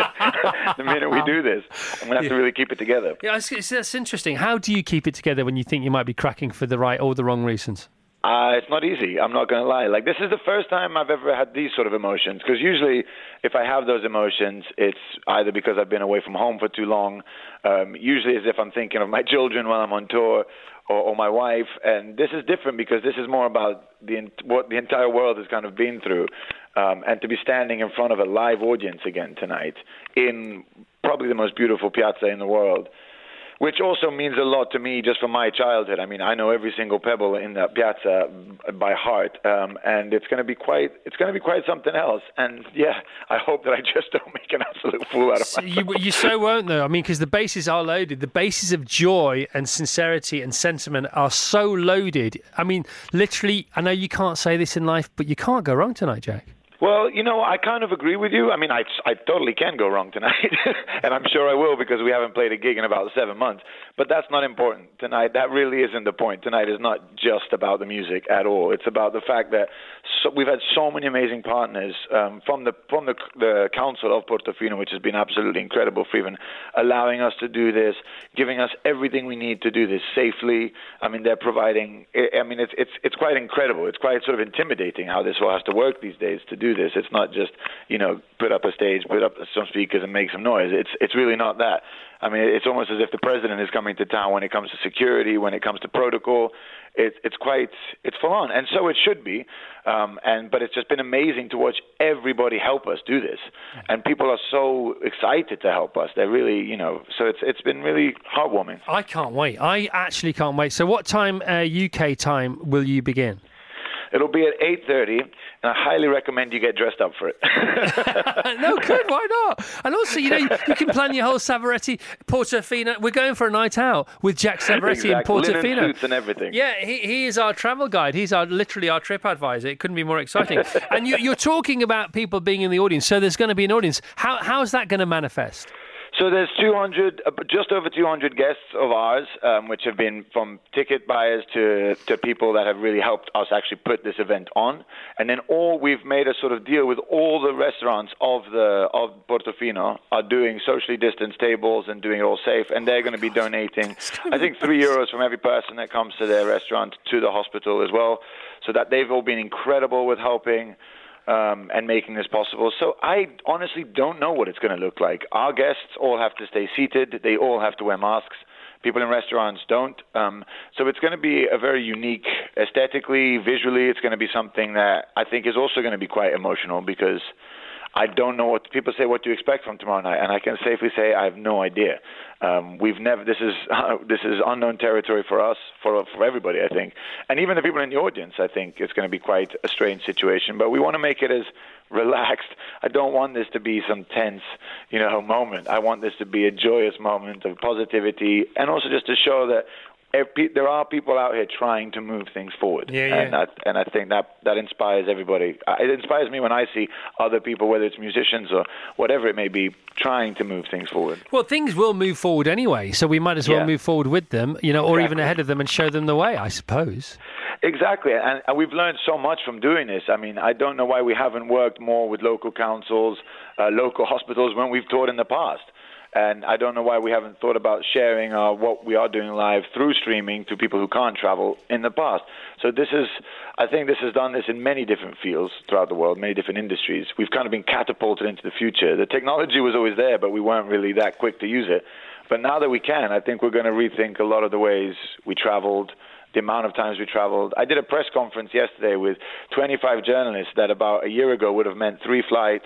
the minute we do this. I'm going to have to really keep it together. Yeah, it's, it's, that's interesting. How do you keep it together when you think you might be cracking for the right or the wrong reasons? Uh, it's not easy. I'm not going to lie. Like, this is the first time I've ever had these sort of emotions. Because usually, if I have those emotions, it's either because I've been away from home for too long. Um, usually, as if I'm thinking of my children while I'm on tour, or, or my wife. And this is different because this is more about the what the entire world has kind of been through, um, and to be standing in front of a live audience again tonight in probably the most beautiful piazza in the world. Which also means a lot to me just from my childhood. I mean, I know every single pebble in the piazza by heart, um, and it's going to be quite it's going to be quite something else. And yeah, I hope that I just don't make an absolute fool out of So myself. you, you so won't, though. I mean, because the bases are loaded. The bases of joy and sincerity and sentiment are so loaded. I mean, literally, I know you can't say this in life, but you can't go wrong tonight, Jack. Well, you know, I kind of agree with you. I mean, I, I totally can go wrong tonight, and I'm sure I will because we haven't played a gig in about seven months. But that's not important tonight. That really isn't the point. Tonight is not just about the music at all. It's about the fact that so, we've had so many amazing partners um, from the from the, the Council of Portofino, which has been absolutely incredible for even allowing us to do this, giving us everything we need to do this safely. I mean, they're providing. I mean, it's it's it's quite incredible. It's quite sort of intimidating how this all has to work these days to do do this. It's not just, you know, put up a stage, put up some speakers and make some noise. It's it's really not that. I mean, it's almost as if the president is coming to town when it comes to security, when it comes to protocol. It's it's quite it's full on, and so it should be. Um, and but it's just been amazing to watch everybody help us do this, and people are so excited to help us. They're really, you know, so it's it's been really heartwarming. I can't wait. I actually can't wait. So, what time uh, U K time will you begin? It'll be at eight thirty, and I highly recommend you get dressed up for it. No, good, why not? And also, you know, you, you can plan your whole Savaretti, Portofino. We're going for a night out with Jack Savaretti exactly. and Portofino. Linen suits and everything. Yeah, he, he is our travel guide. He's our literally our trip advisor. It couldn't be more exciting. And you, you're talking about people being in the audience, so there's going to be an audience. How How's that going to manifest? So there's two hundred, uh, just over two hundred guests of ours, um, which have been from ticket buyers to, to people that have really helped us actually put this event on. And then all we've made a sort of deal with all the restaurants of the of Portofino are doing socially distanced tables and doing it all safe. And they're going to be donating, I think, three euros from every person that comes to their restaurant to the hospital as well. So that they've all been incredible with helping. Um, and making this possible. So I honestly don't know what it's going to look like. Our guests all have to stay seated. They all have to wear masks. People in restaurants don't. Um, so it's going to be a very unique, aesthetically, visually, it's going to be something that I think is also going to be quite emotional because I don't know what people say. What do you expect from tomorrow night? And I can safely say I have no idea. Um, we've never. This is uh, this is unknown territory for us, for for everybody, I think, and even the people in the audience. I think it's going to be quite a strange situation. But we want to make it as relaxed. I don't want this to be some tense, you know, moment. I want this to be a joyous moment of positivity, and also just to show that. There are people out here trying to move things forward, yeah, yeah. and I, and I think that that inspires everybody. It inspires me when I see other people, whether it's musicians or whatever it may be, trying to move things forward. Well, things will move forward anyway, so we might as well Yeah. move forward with them, you know, or Exactly. even ahead of them and show them the way, I suppose. Exactly, and, and we've learned so much from doing this. I mean, I don't know why we haven't worked more with local councils, uh, local hospitals when we've taught in the past. And I don't know why we haven't thought about sharing uh, what we are doing live through streaming to people who can't travel in the past. So this is, I think this has done this in many different fields throughout the world, many different industries. We've kind of been catapulted into the future. The technology was always there, but we weren't really that quick to use it. But now that we can, I think we're going to rethink a lot of the ways we traveled, the amount of times we traveled. I did a press conference yesterday with twenty-five journalists that about a year ago would have meant three flights,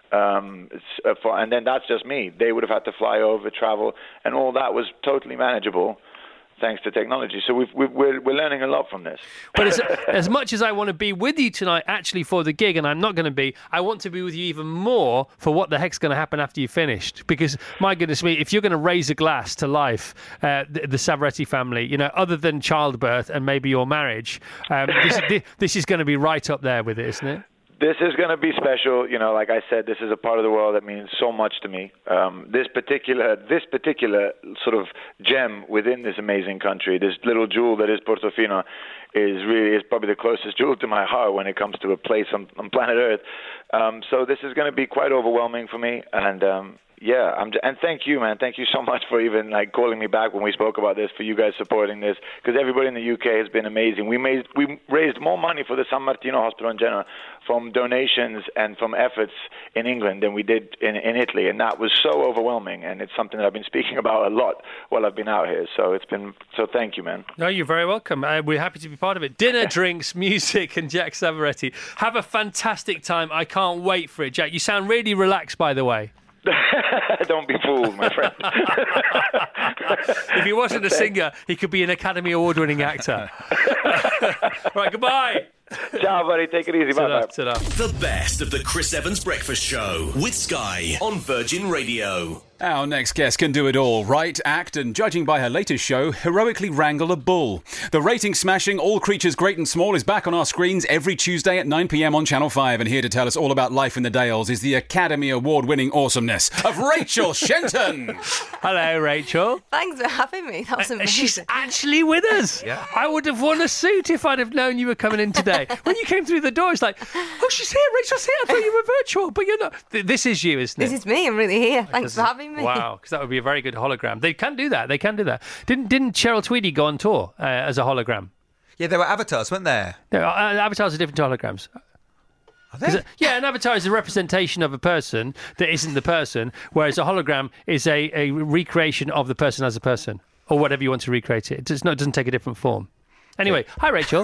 Um, it's, uh, for, and then that's just me. They would have had to fly over, travel, and all that was totally manageable thanks to technology. So we've, we've, we're, we're learning a lot from this. But as, as much as I want to be with you tonight, actually, for the gig, and I'm not going to be, I want to be with you even more for what the heck's going to happen after you've finished. Because, my goodness me, if you're going to raise a glass to life, uh, the, the Savaretti family, you know, other than childbirth and maybe your marriage, um, this, this is going to be right up there with it, isn't it? This is going to be special. You know, like I said, this is a part of the world that means so much to me. Um, this particular, this particular sort of gem within this amazing country, this little jewel that is Portofino, is really is probably the closest jewel to my heart when it comes to a place on, on planet Earth. Um, so this is going to be quite overwhelming for me, and um, yeah, I'm, and thank you, man. Thank you so much for even like calling me back when we spoke about this, for you guys supporting this, because everybody in the U K has been amazing. We made we raised more money for the San Martino Hospital in Genoa from donations and from efforts in England than we did in, in Italy, and that was so overwhelming. And it's something that I've been speaking about a lot while I've been out here. So it's been so. Thank you, man. No, you're very welcome. Uh, we're happy to be part of it. Dinner, drinks, music, and Jack Savaretti. Have a fantastic time. I can't wait for it, Jack. You sound really relaxed, by the way. Don't be fooled, my friend. If he wasn't a singer, he could be an Academy Award-winning actor. Right, goodbye. Ciao, buddy. Take it easy. Bye-bye. The best of the Chris Evans Breakfast Show with Sky on Virgin Radio. Our next guest can do it all. Write, act, and judging by her latest show, heroically wrangle a bull. The rating-smashing All Creatures Great and Small is back on our screens every Tuesday at nine p.m. on Channel five, and here to tell us all about life in the Dales is the Academy Award-winning awesomeness of Rachel Shenton. Hello, Rachel. Thanks for having me. That was amazing. She's actually with us. Yeah. I would have worn a suit if I'd have known you were coming in today. When you came through the door, it's like, oh, she's here, Rachel's here. I thought you were virtual, but you're not. This is you, isn't it? This is me. I'm really here. Thanks for having me. Wow, because that would be a very good hologram. They can do that. They can do that. Didn't didn't Cheryl Tweedy go on tour uh, as a hologram? Yeah, there were avatars, weren't there? No, uh, avatars are different to holograms. Are they? Yeah, an avatar is a representation of a person that isn't the person, whereas a hologram is a, a recreation of the person as a person, or whatever you want to recreate it. It does not, it doesn't take a different form. Anyway, hi Rachel.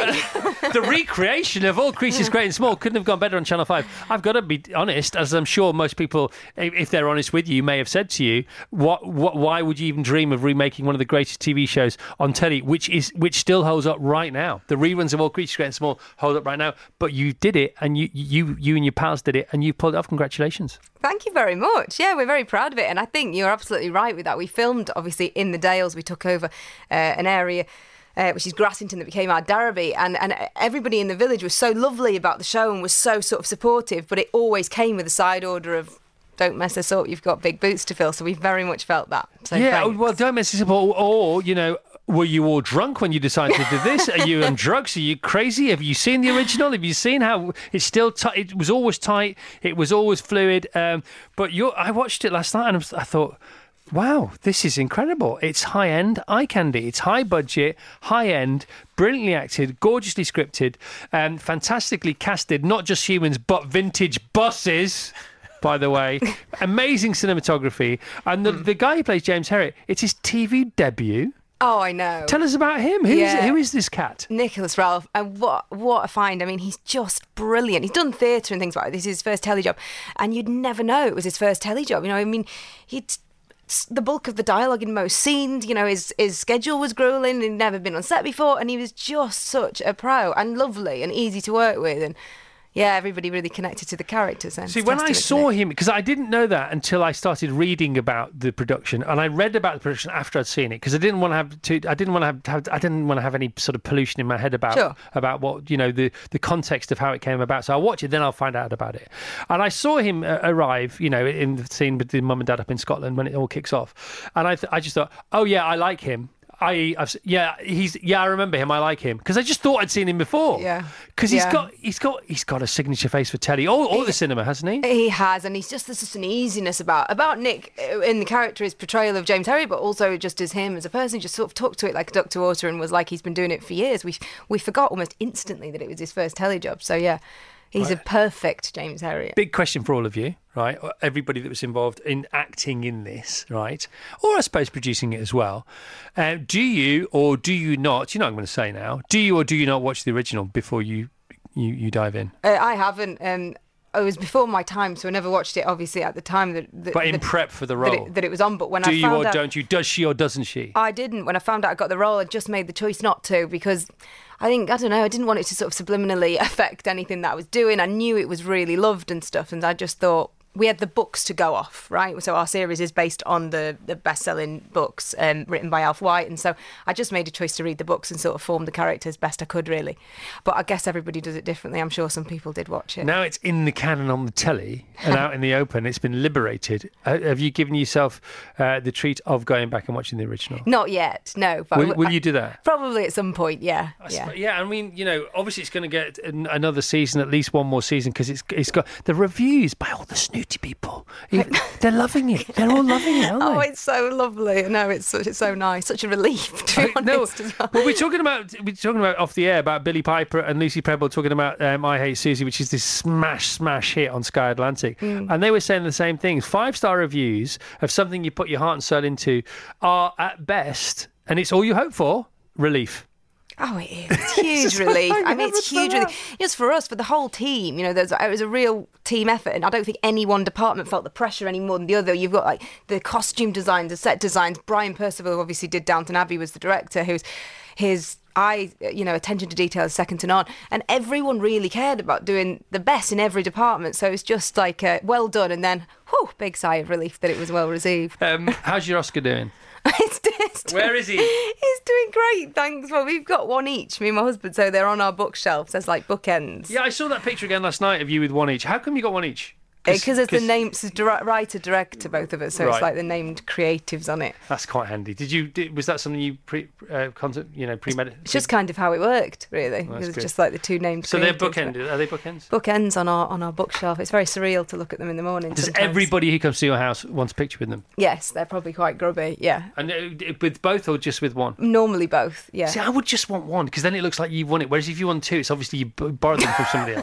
Hi. The recreation of All Creatures Great and Small couldn't have gone better on Channel five. I've got to be honest, as I'm sure most people, if they're honest with you, may have said to you, what, what, why would you even dream of remaking one of the greatest T V shows on telly, which is which still holds up right now? The reruns of All Creatures Great and Small hold up right now, but you did it, and you you you and your pals did it, and you pulled it off. Congratulations. Thank you very much. Yeah, we're very proud of it, and I think you're absolutely right with that. We filmed, obviously, in the Dales. We took over uh, an area... Uh, which is Grassington, that became our Derby, and, and everybody in the village was so lovely about the show and was so sort of supportive, but it always came with a side order of don't mess this up, you've got big boots to fill, so we very much felt that. So yeah, thanks. Well, don't mess this up, or, or, you know, were you all drunk when you decided to do this? Are you on drugs? Are you crazy? Have you seen the original? Have you seen how it's still tight? It was always tight, it was always fluid, um, but you're, I watched it last night and I thought, wow, this is incredible. It's high-end eye candy. It's high-budget, high-end, brilliantly acted, gorgeously scripted, and fantastically casted, not just humans, but vintage buses, by the way. Amazing cinematography. And the, the guy who plays James Herriot, it's his T V debut. Oh, I know. Tell us about him. Who's, Yeah. Who is this cat? Nicholas Ralph, and what what a find. I mean, he's just brilliant. He's done theatre and things like that. This is his first telly job, and you'd never know it was his first telly job. You know, I mean, he'd the bulk of the dialogue in most scenes, you know, his his schedule was grueling, he'd never been on set before, and he was just such a pro and lovely and easy to work with, and yeah, everybody really connected to the characters. And See, when I testament to saw Nick. him, because I didn't know that until I started reading about the production, and I read about the production after I'd seen it, because I didn't want to have to. I didn't want to have, have. I didn't want to have any sort of pollution in my head about Sure. about what you know the the context of how it came about. So I'll watch it, then I'll find out about it. And I saw him uh, arrive, you know, in the scene with the mum and dad up in Scotland when it all kicks off, and I th- I just thought, oh yeah, I like him. I, I've, yeah, he's yeah. I remember him. I like him because I just thought I'd seen him before. Yeah, because he's Yeah. got he's got he's got a signature face for telly, or, or the cinema, hasn't he? He has, and he's just there's just an easiness about about Nick uh, in the character, his portrayal of James Herriot, but also just as him as a person. He just sort of took to it like a duck to water and was like he's been doing it for years. We we forgot almost instantly that it was his first telly job. So yeah, he's Right. a perfect James Herriot. Big question for all of you, right? Everybody that was involved in acting in this, right? Or I suppose producing it as well. Uh, do you or do you not? You know what I'm going to say now. Do you or do you not watch the original before you you, you dive in? Uh, I haven't. Um, it was before my time, so I never watched it. Obviously, at the time that, that But in that- prep for the that role, it, that it was on. But when do I you found or out, don't you? Does she or doesn't she? I didn't. When I found out I got the role, I just made the choice not to because I think, I don't know, I didn't want it to sort of subliminally affect anything that I was doing. I knew it was really loved and stuff, and I just thought we had the books to go off, right? So our series is based on the, the best-selling books um, written by Alf White, and so I just made a choice to read the books and sort of form the characters best I could, really. But I guess everybody does it differently. I'm sure some people did watch it. Now it's in the canon on the telly and out in the open. It's been liberated. Uh, have you given yourself uh, the treat of going back and watching the original? Not yet, no. But Will, I- will you do that? Probably at some point, yeah. yeah. Yeah, I mean, you know, obviously it's going to get an, another season, at least one more season, because it's it's got the reviews by all the snooty people. Even- They're loving it. They're all loving it, aren't they? Oh, it's so lovely. No, it's so, it's so nice. Such a relief, to be no, honest. as well. well, we're talking about we're talking about off the air about Billy Piper and Lucy Prebble talking about um, I Hate Susie, which is this smash smash hit on Sky Atlantic, Mm. and they were saying the same things. Five star reviews of something you put your heart and soul into are at best, and it's all you hope for, relief. Oh, it is. It's huge relief. I mean, it's huge relief. Just for us, for the whole team, you know, there's, it was a real team effort, and I don't think any one department felt the pressure any more than the other. You've got like the costume designs, the set designs. Brian Percival, who obviously did Downton Abbey, was the director, who's his eye, you know, attention to detail is second to none, and everyone really cared about doing the best in every department. So it's just like uh, well done, and then whew, big sigh of relief that it was well received. Um, how's your Oscar doing? it's, it's Where is he? He's doing great, thanks. Well, we've got one each, me and my husband, so they're on our bookshelves. There's like bookends. Yeah, I saw that picture again last night of you with one each. How come you got one each? Because it's the names, it's dir- writer, director, both of us, so Right. it's like the named creatives on it. That's quite handy. Did you? Did, was that something you pre, uh, concept, you know, premeditated? It's just kind of how it worked, really. Well, it that's was good. just like the two named So they're creatives, bookended. Are they bookends? but Bookends on our on our bookshelf. It's very surreal to look at them in the morning. Does sometimes. everybody who comes to your house want a picture with them? Yes, they're probably quite grubby. Yeah, And uh, with both or just with one? normally both. Yeah. See, I would just want one because then it looks like you've won it. Whereas if you want two, it's obviously you b- borrowed them from somebody else.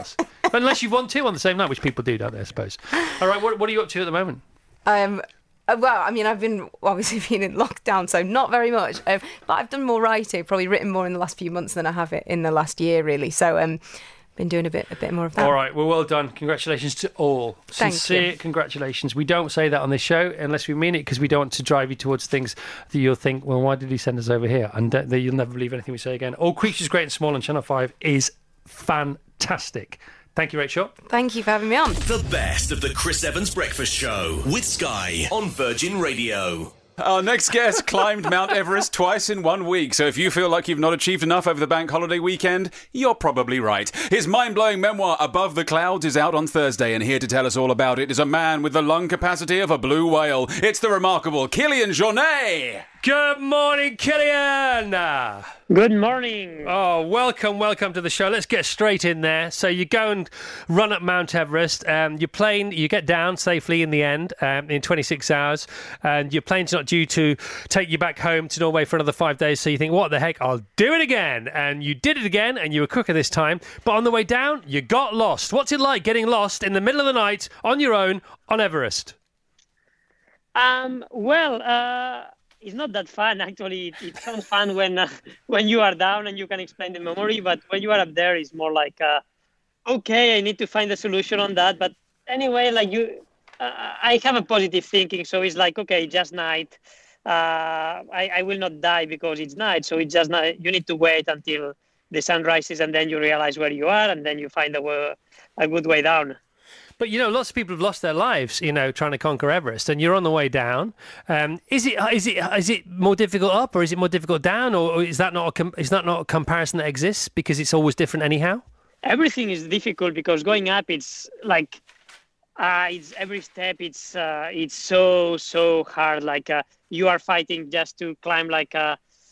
Unless you've won two on the same night, which people do, don't they, I suppose. All right, what, what are you up to at the moment? Um, uh, well, I mean, I've been obviously been in lockdown, so not very much. Um, but I've done more writing, probably written more in the last few months than I have it in the last year, really. So, um, been doing a bit, a bit more of that. All right, well, well done. Congratulations to all. Thank Sincere you. congratulations. We don't say that on this show unless we mean it, because we don't want to drive you towards things that you'll think, well, why did he send us over here? And that you'll never believe anything we say again. All Creatures Great and Small on Channel five is fantastic. Thank you, Rachel. Thank you for having me on. The best of the Chris Evans Breakfast Show with Sky on Virgin Radio. Our next guest climbed Mount Everest twice in one week, so if you feel like you've not achieved enough over the bank holiday weekend, you're probably right. His mind-blowing memoir, Above the Clouds, is out on Thursday, and here to tell us all about it is a man with the lung capacity of a blue whale. It's the remarkable Kilian Jornet! Good morning, Kilian! Good morning. Oh, welcome, welcome to the show. Let's get straight in there. So you go and run up Mount Everest. Um, your plane, you get down safely in the end um, in twenty-six hours, and your plane's not due to take you back home to Norway for another five days. So you think, what the heck, I'll do it again. And you did it again, and you were quicker this time. But on the way down, you got lost. What's it like getting lost in the middle of the night on your own on Everest? Um. Well, uh... it's not that fun, actually. It, it sounds fun when uh, when you are down and you can explain the memory, but when you are up there, it's more like, uh, okay, I need to find a solution on that. But anyway, like you, uh, I have a positive thinking, so it's like, okay, just night. Uh, I, I will not die because it's night, so it's just night. You need to wait until the sun rises, and then you realize where you are, and then you find a, a good way down. But, you know, lots of people have lost their lives, you know, trying to conquer Everest, and you're on the way down. Um, is it is it is it more difficult up, or is it more difficult down, or is that not a com- is that not a comparison that exists because it's always different anyhow? Everything is difficult because going up, it's like, uh, it's every step, it's uh, it's so so hard. Like uh, you are fighting just to climb like uh,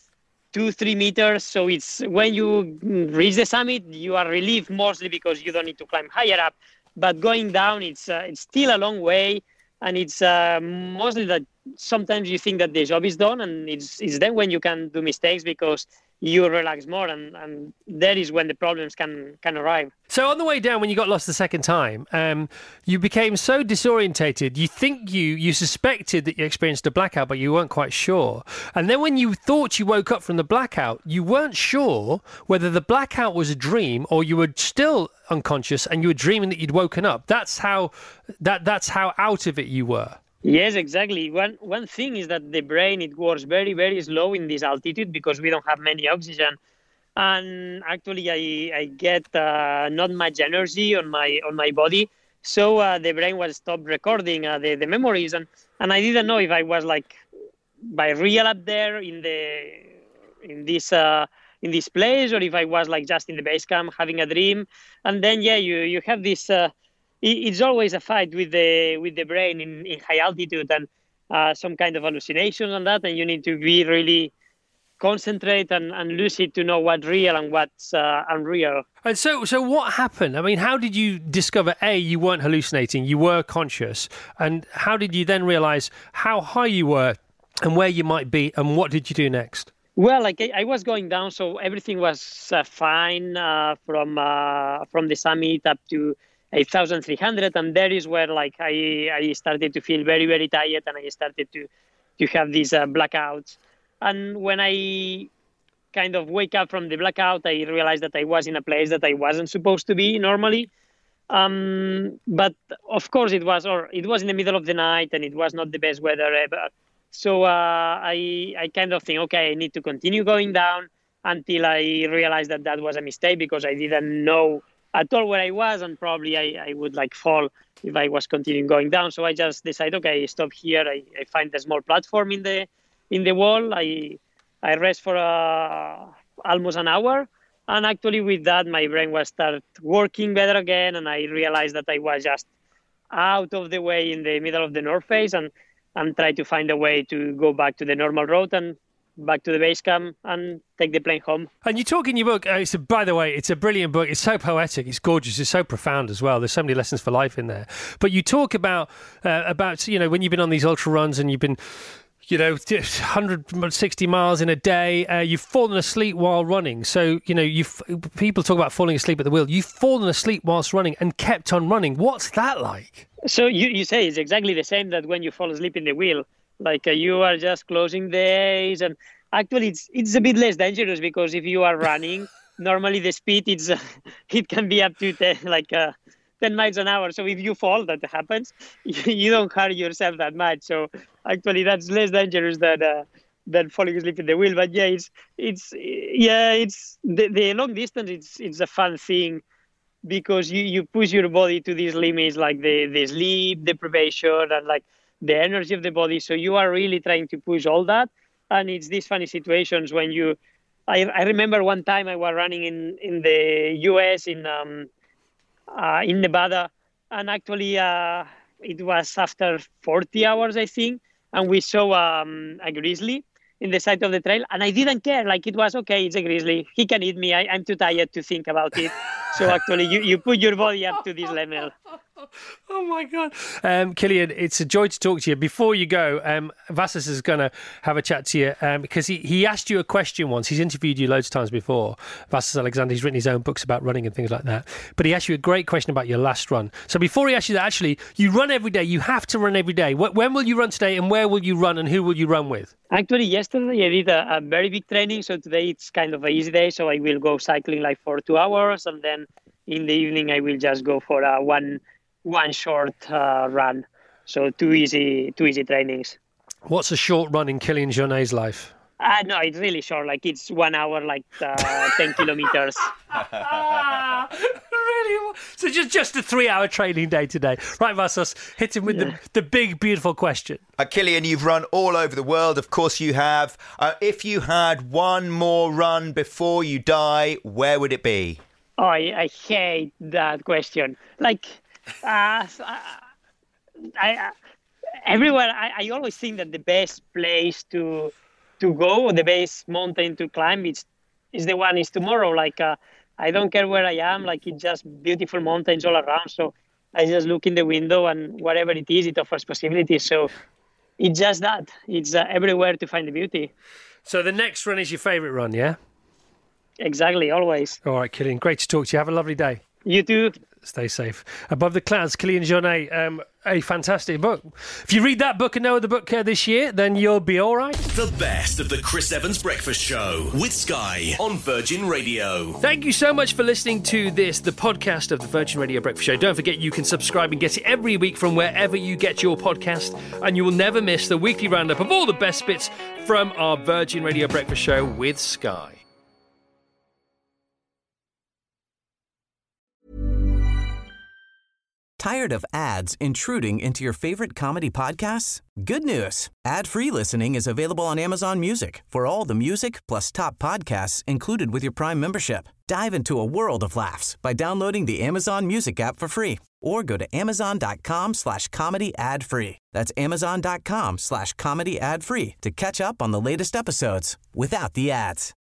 two three meters. So it's when you reach the summit, you are relieved mostly because you don't need to climb higher up. But going down, it's uh, it's still a long way, and it's uh, mostly that sometimes you think that the job is done, and it's it's then when you can do mistakes because you relax more, and, and that is when the problems can, can arrive. So on the way down, when you got lost the second time, um, you became so disorientated, you think you, you suspected that you experienced a blackout, but you weren't quite sure. And then when you thought you woke up from the blackout, you weren't sure whether the blackout was a dream or you were still unconscious and you were dreaming that you'd woken up. That's how that that's how out of it you were. Yes, exactly. One one thing is that the brain, it works very, very slow in this altitude because we don't have many oxygen. And actually, I, I get uh, not much energy on my on my body. So uh, the brain was stopped recording uh, the, the memories. And, and I didn't know if I was like by real up there in the in this uh, in this place, or if I was like just in the base camp having a dream. And then, yeah, you, you have this... Uh, It's always a fight with the with the brain in, in high altitude and uh, some kind of hallucinations and that, and you need to be really concentrate and, and lucid to know what's real and what's uh, unreal. And so, so what happened? I mean, how did you discover, A, you weren't hallucinating, you were conscious, and how did you then realise how high you were and where you might be, and what did you do next? Well, like I, I was going down, so everything was uh, fine uh, from uh, from the summit up to eight thousand three hundred, and that is where like I, I started to feel very, very tired, and I started to, to have these uh, blackouts. And when I kind of wake up from the blackout, I realized that I was in a place that I wasn't supposed to be normally. Um, but of course it was, or it was in the middle of the night, and it was not the best weather ever. So uh, I, I kind of think, okay, I need to continue going down until I realized that that was a mistake because I didn't know at all where I was, and probably I, I would like fall if I was continuing going down. So I just decided, okay, stop here. I, I find a small platform in the in the wall. I I rest for uh, almost an hour, and actually with that my brain was start working better again, and I realized that I was just out of the way in the middle of the North Face, and and try to find a way to go back to the normal road and back to the base camp and take the plane home. And you talk in your book, uh, it's a, by the way, it's a brilliant book. It's so poetic, it's gorgeous, it's so profound as well. There's so many lessons for life in there. But you talk about, uh, about you know, when you've been on these ultra runs and you've been, you know, one hundred sixty miles in a day. Uh, you've fallen asleep while running. So, you know, you've people talk about falling asleep at the wheel. You've fallen asleep whilst running and kept on running. What's that like? So you, you say it's exactly the same that when you fall asleep in the wheel. Like uh, you are just closing the eyes, and actually it's it's a bit less dangerous because if you are running, normally the speed it's uh, it can be up to ten, like uh, ten miles an hour. So if you fall, that happens, you don't hurt yourself that much. So actually, that's less dangerous than uh, than falling asleep in the wheel. But yeah, it's it's yeah, it's the, the long distance. It's it's a fun thing because you, you push your body to these limits, like the the sleep deprivation and like the energy of the body. So you are really trying to push all that, and it's these funny situations when you. I I remember one time I was running in in the U S in um uh, in Nevada, and actually uh, it was after forty hours, I think, and we saw um, a grizzly in the side of the trail, and I didn't care. Like, it was okay, it's a grizzly. He can eat me. I, I'm too tired to think about it. So actually, you, you put your body up to this level. Oh my God. Um, Kilian, it's a joy to talk to you. Before you go, um, Vassos is going to have a chat to you um, because he, he asked you a question once. He's interviewed you loads of times before. Vassos Alexander, he's written his own books about running and things like that. But he asked you a great question about your last run. So before he asks you that, actually, you run every day. You have to run every day. When will you run today, and where will you run, and who will you run with? Actually, yesterday I did a, a very big training. So today it's kind of an easy day. So I will go cycling like for two hours. And then in the evening, I will just go for a one... one short uh, run. So two easy two easy trainings. What's a short run in Kilian Jornet's life? Uh, no, it's really short. Like, it's one hour, like uh, ten kilometers. Really? So just, just a three-hour training day today. Right, Vassos, hit him with yeah. the, the big, beautiful question. Uh, Kilian, you've run all over the world. Of course you have. Uh, if you had one more run before you die, where would it be? Oh, I, I hate that question. Like... Uh, I, I, everywhere, I, I always think that the best place to to go, or the best mountain to climb, is is the one is tomorrow. Like uh, I don't care where I am. Like, it's just beautiful mountains all around. So I just look in the window, and whatever it is, it offers possibilities. So it's just that. It's uh, everywhere to find the beauty. So the next run is your favourite run, yeah? Exactly, always. All right, Kilian, great to talk to you. Have a lovely day. You too. Stay safe. Above the Clouds, Kilian Jornet, um, a fantastic book. If you read that book and no other book uh, this year, then you'll be all right. The best of the Chris Evans Breakfast Show with Sky on Virgin Radio. Thank you so much for listening to this, the podcast of the Virgin Radio Breakfast Show. Don't forget you can subscribe and get it every week from wherever you get your podcast, and you will never miss the weekly roundup of all the best bits from our Virgin Radio Breakfast Show with Sky. Tired of ads intruding into your favorite comedy podcasts? Good news. Ad-free listening is available on Amazon Music for all the music plus top podcasts included with your Prime membership. Dive into a world of laughs by downloading the Amazon Music app for free or go to amazon.com slash comedy ad free. That's amazon.com slash comedy ad free to catch up on the latest episodes without the ads.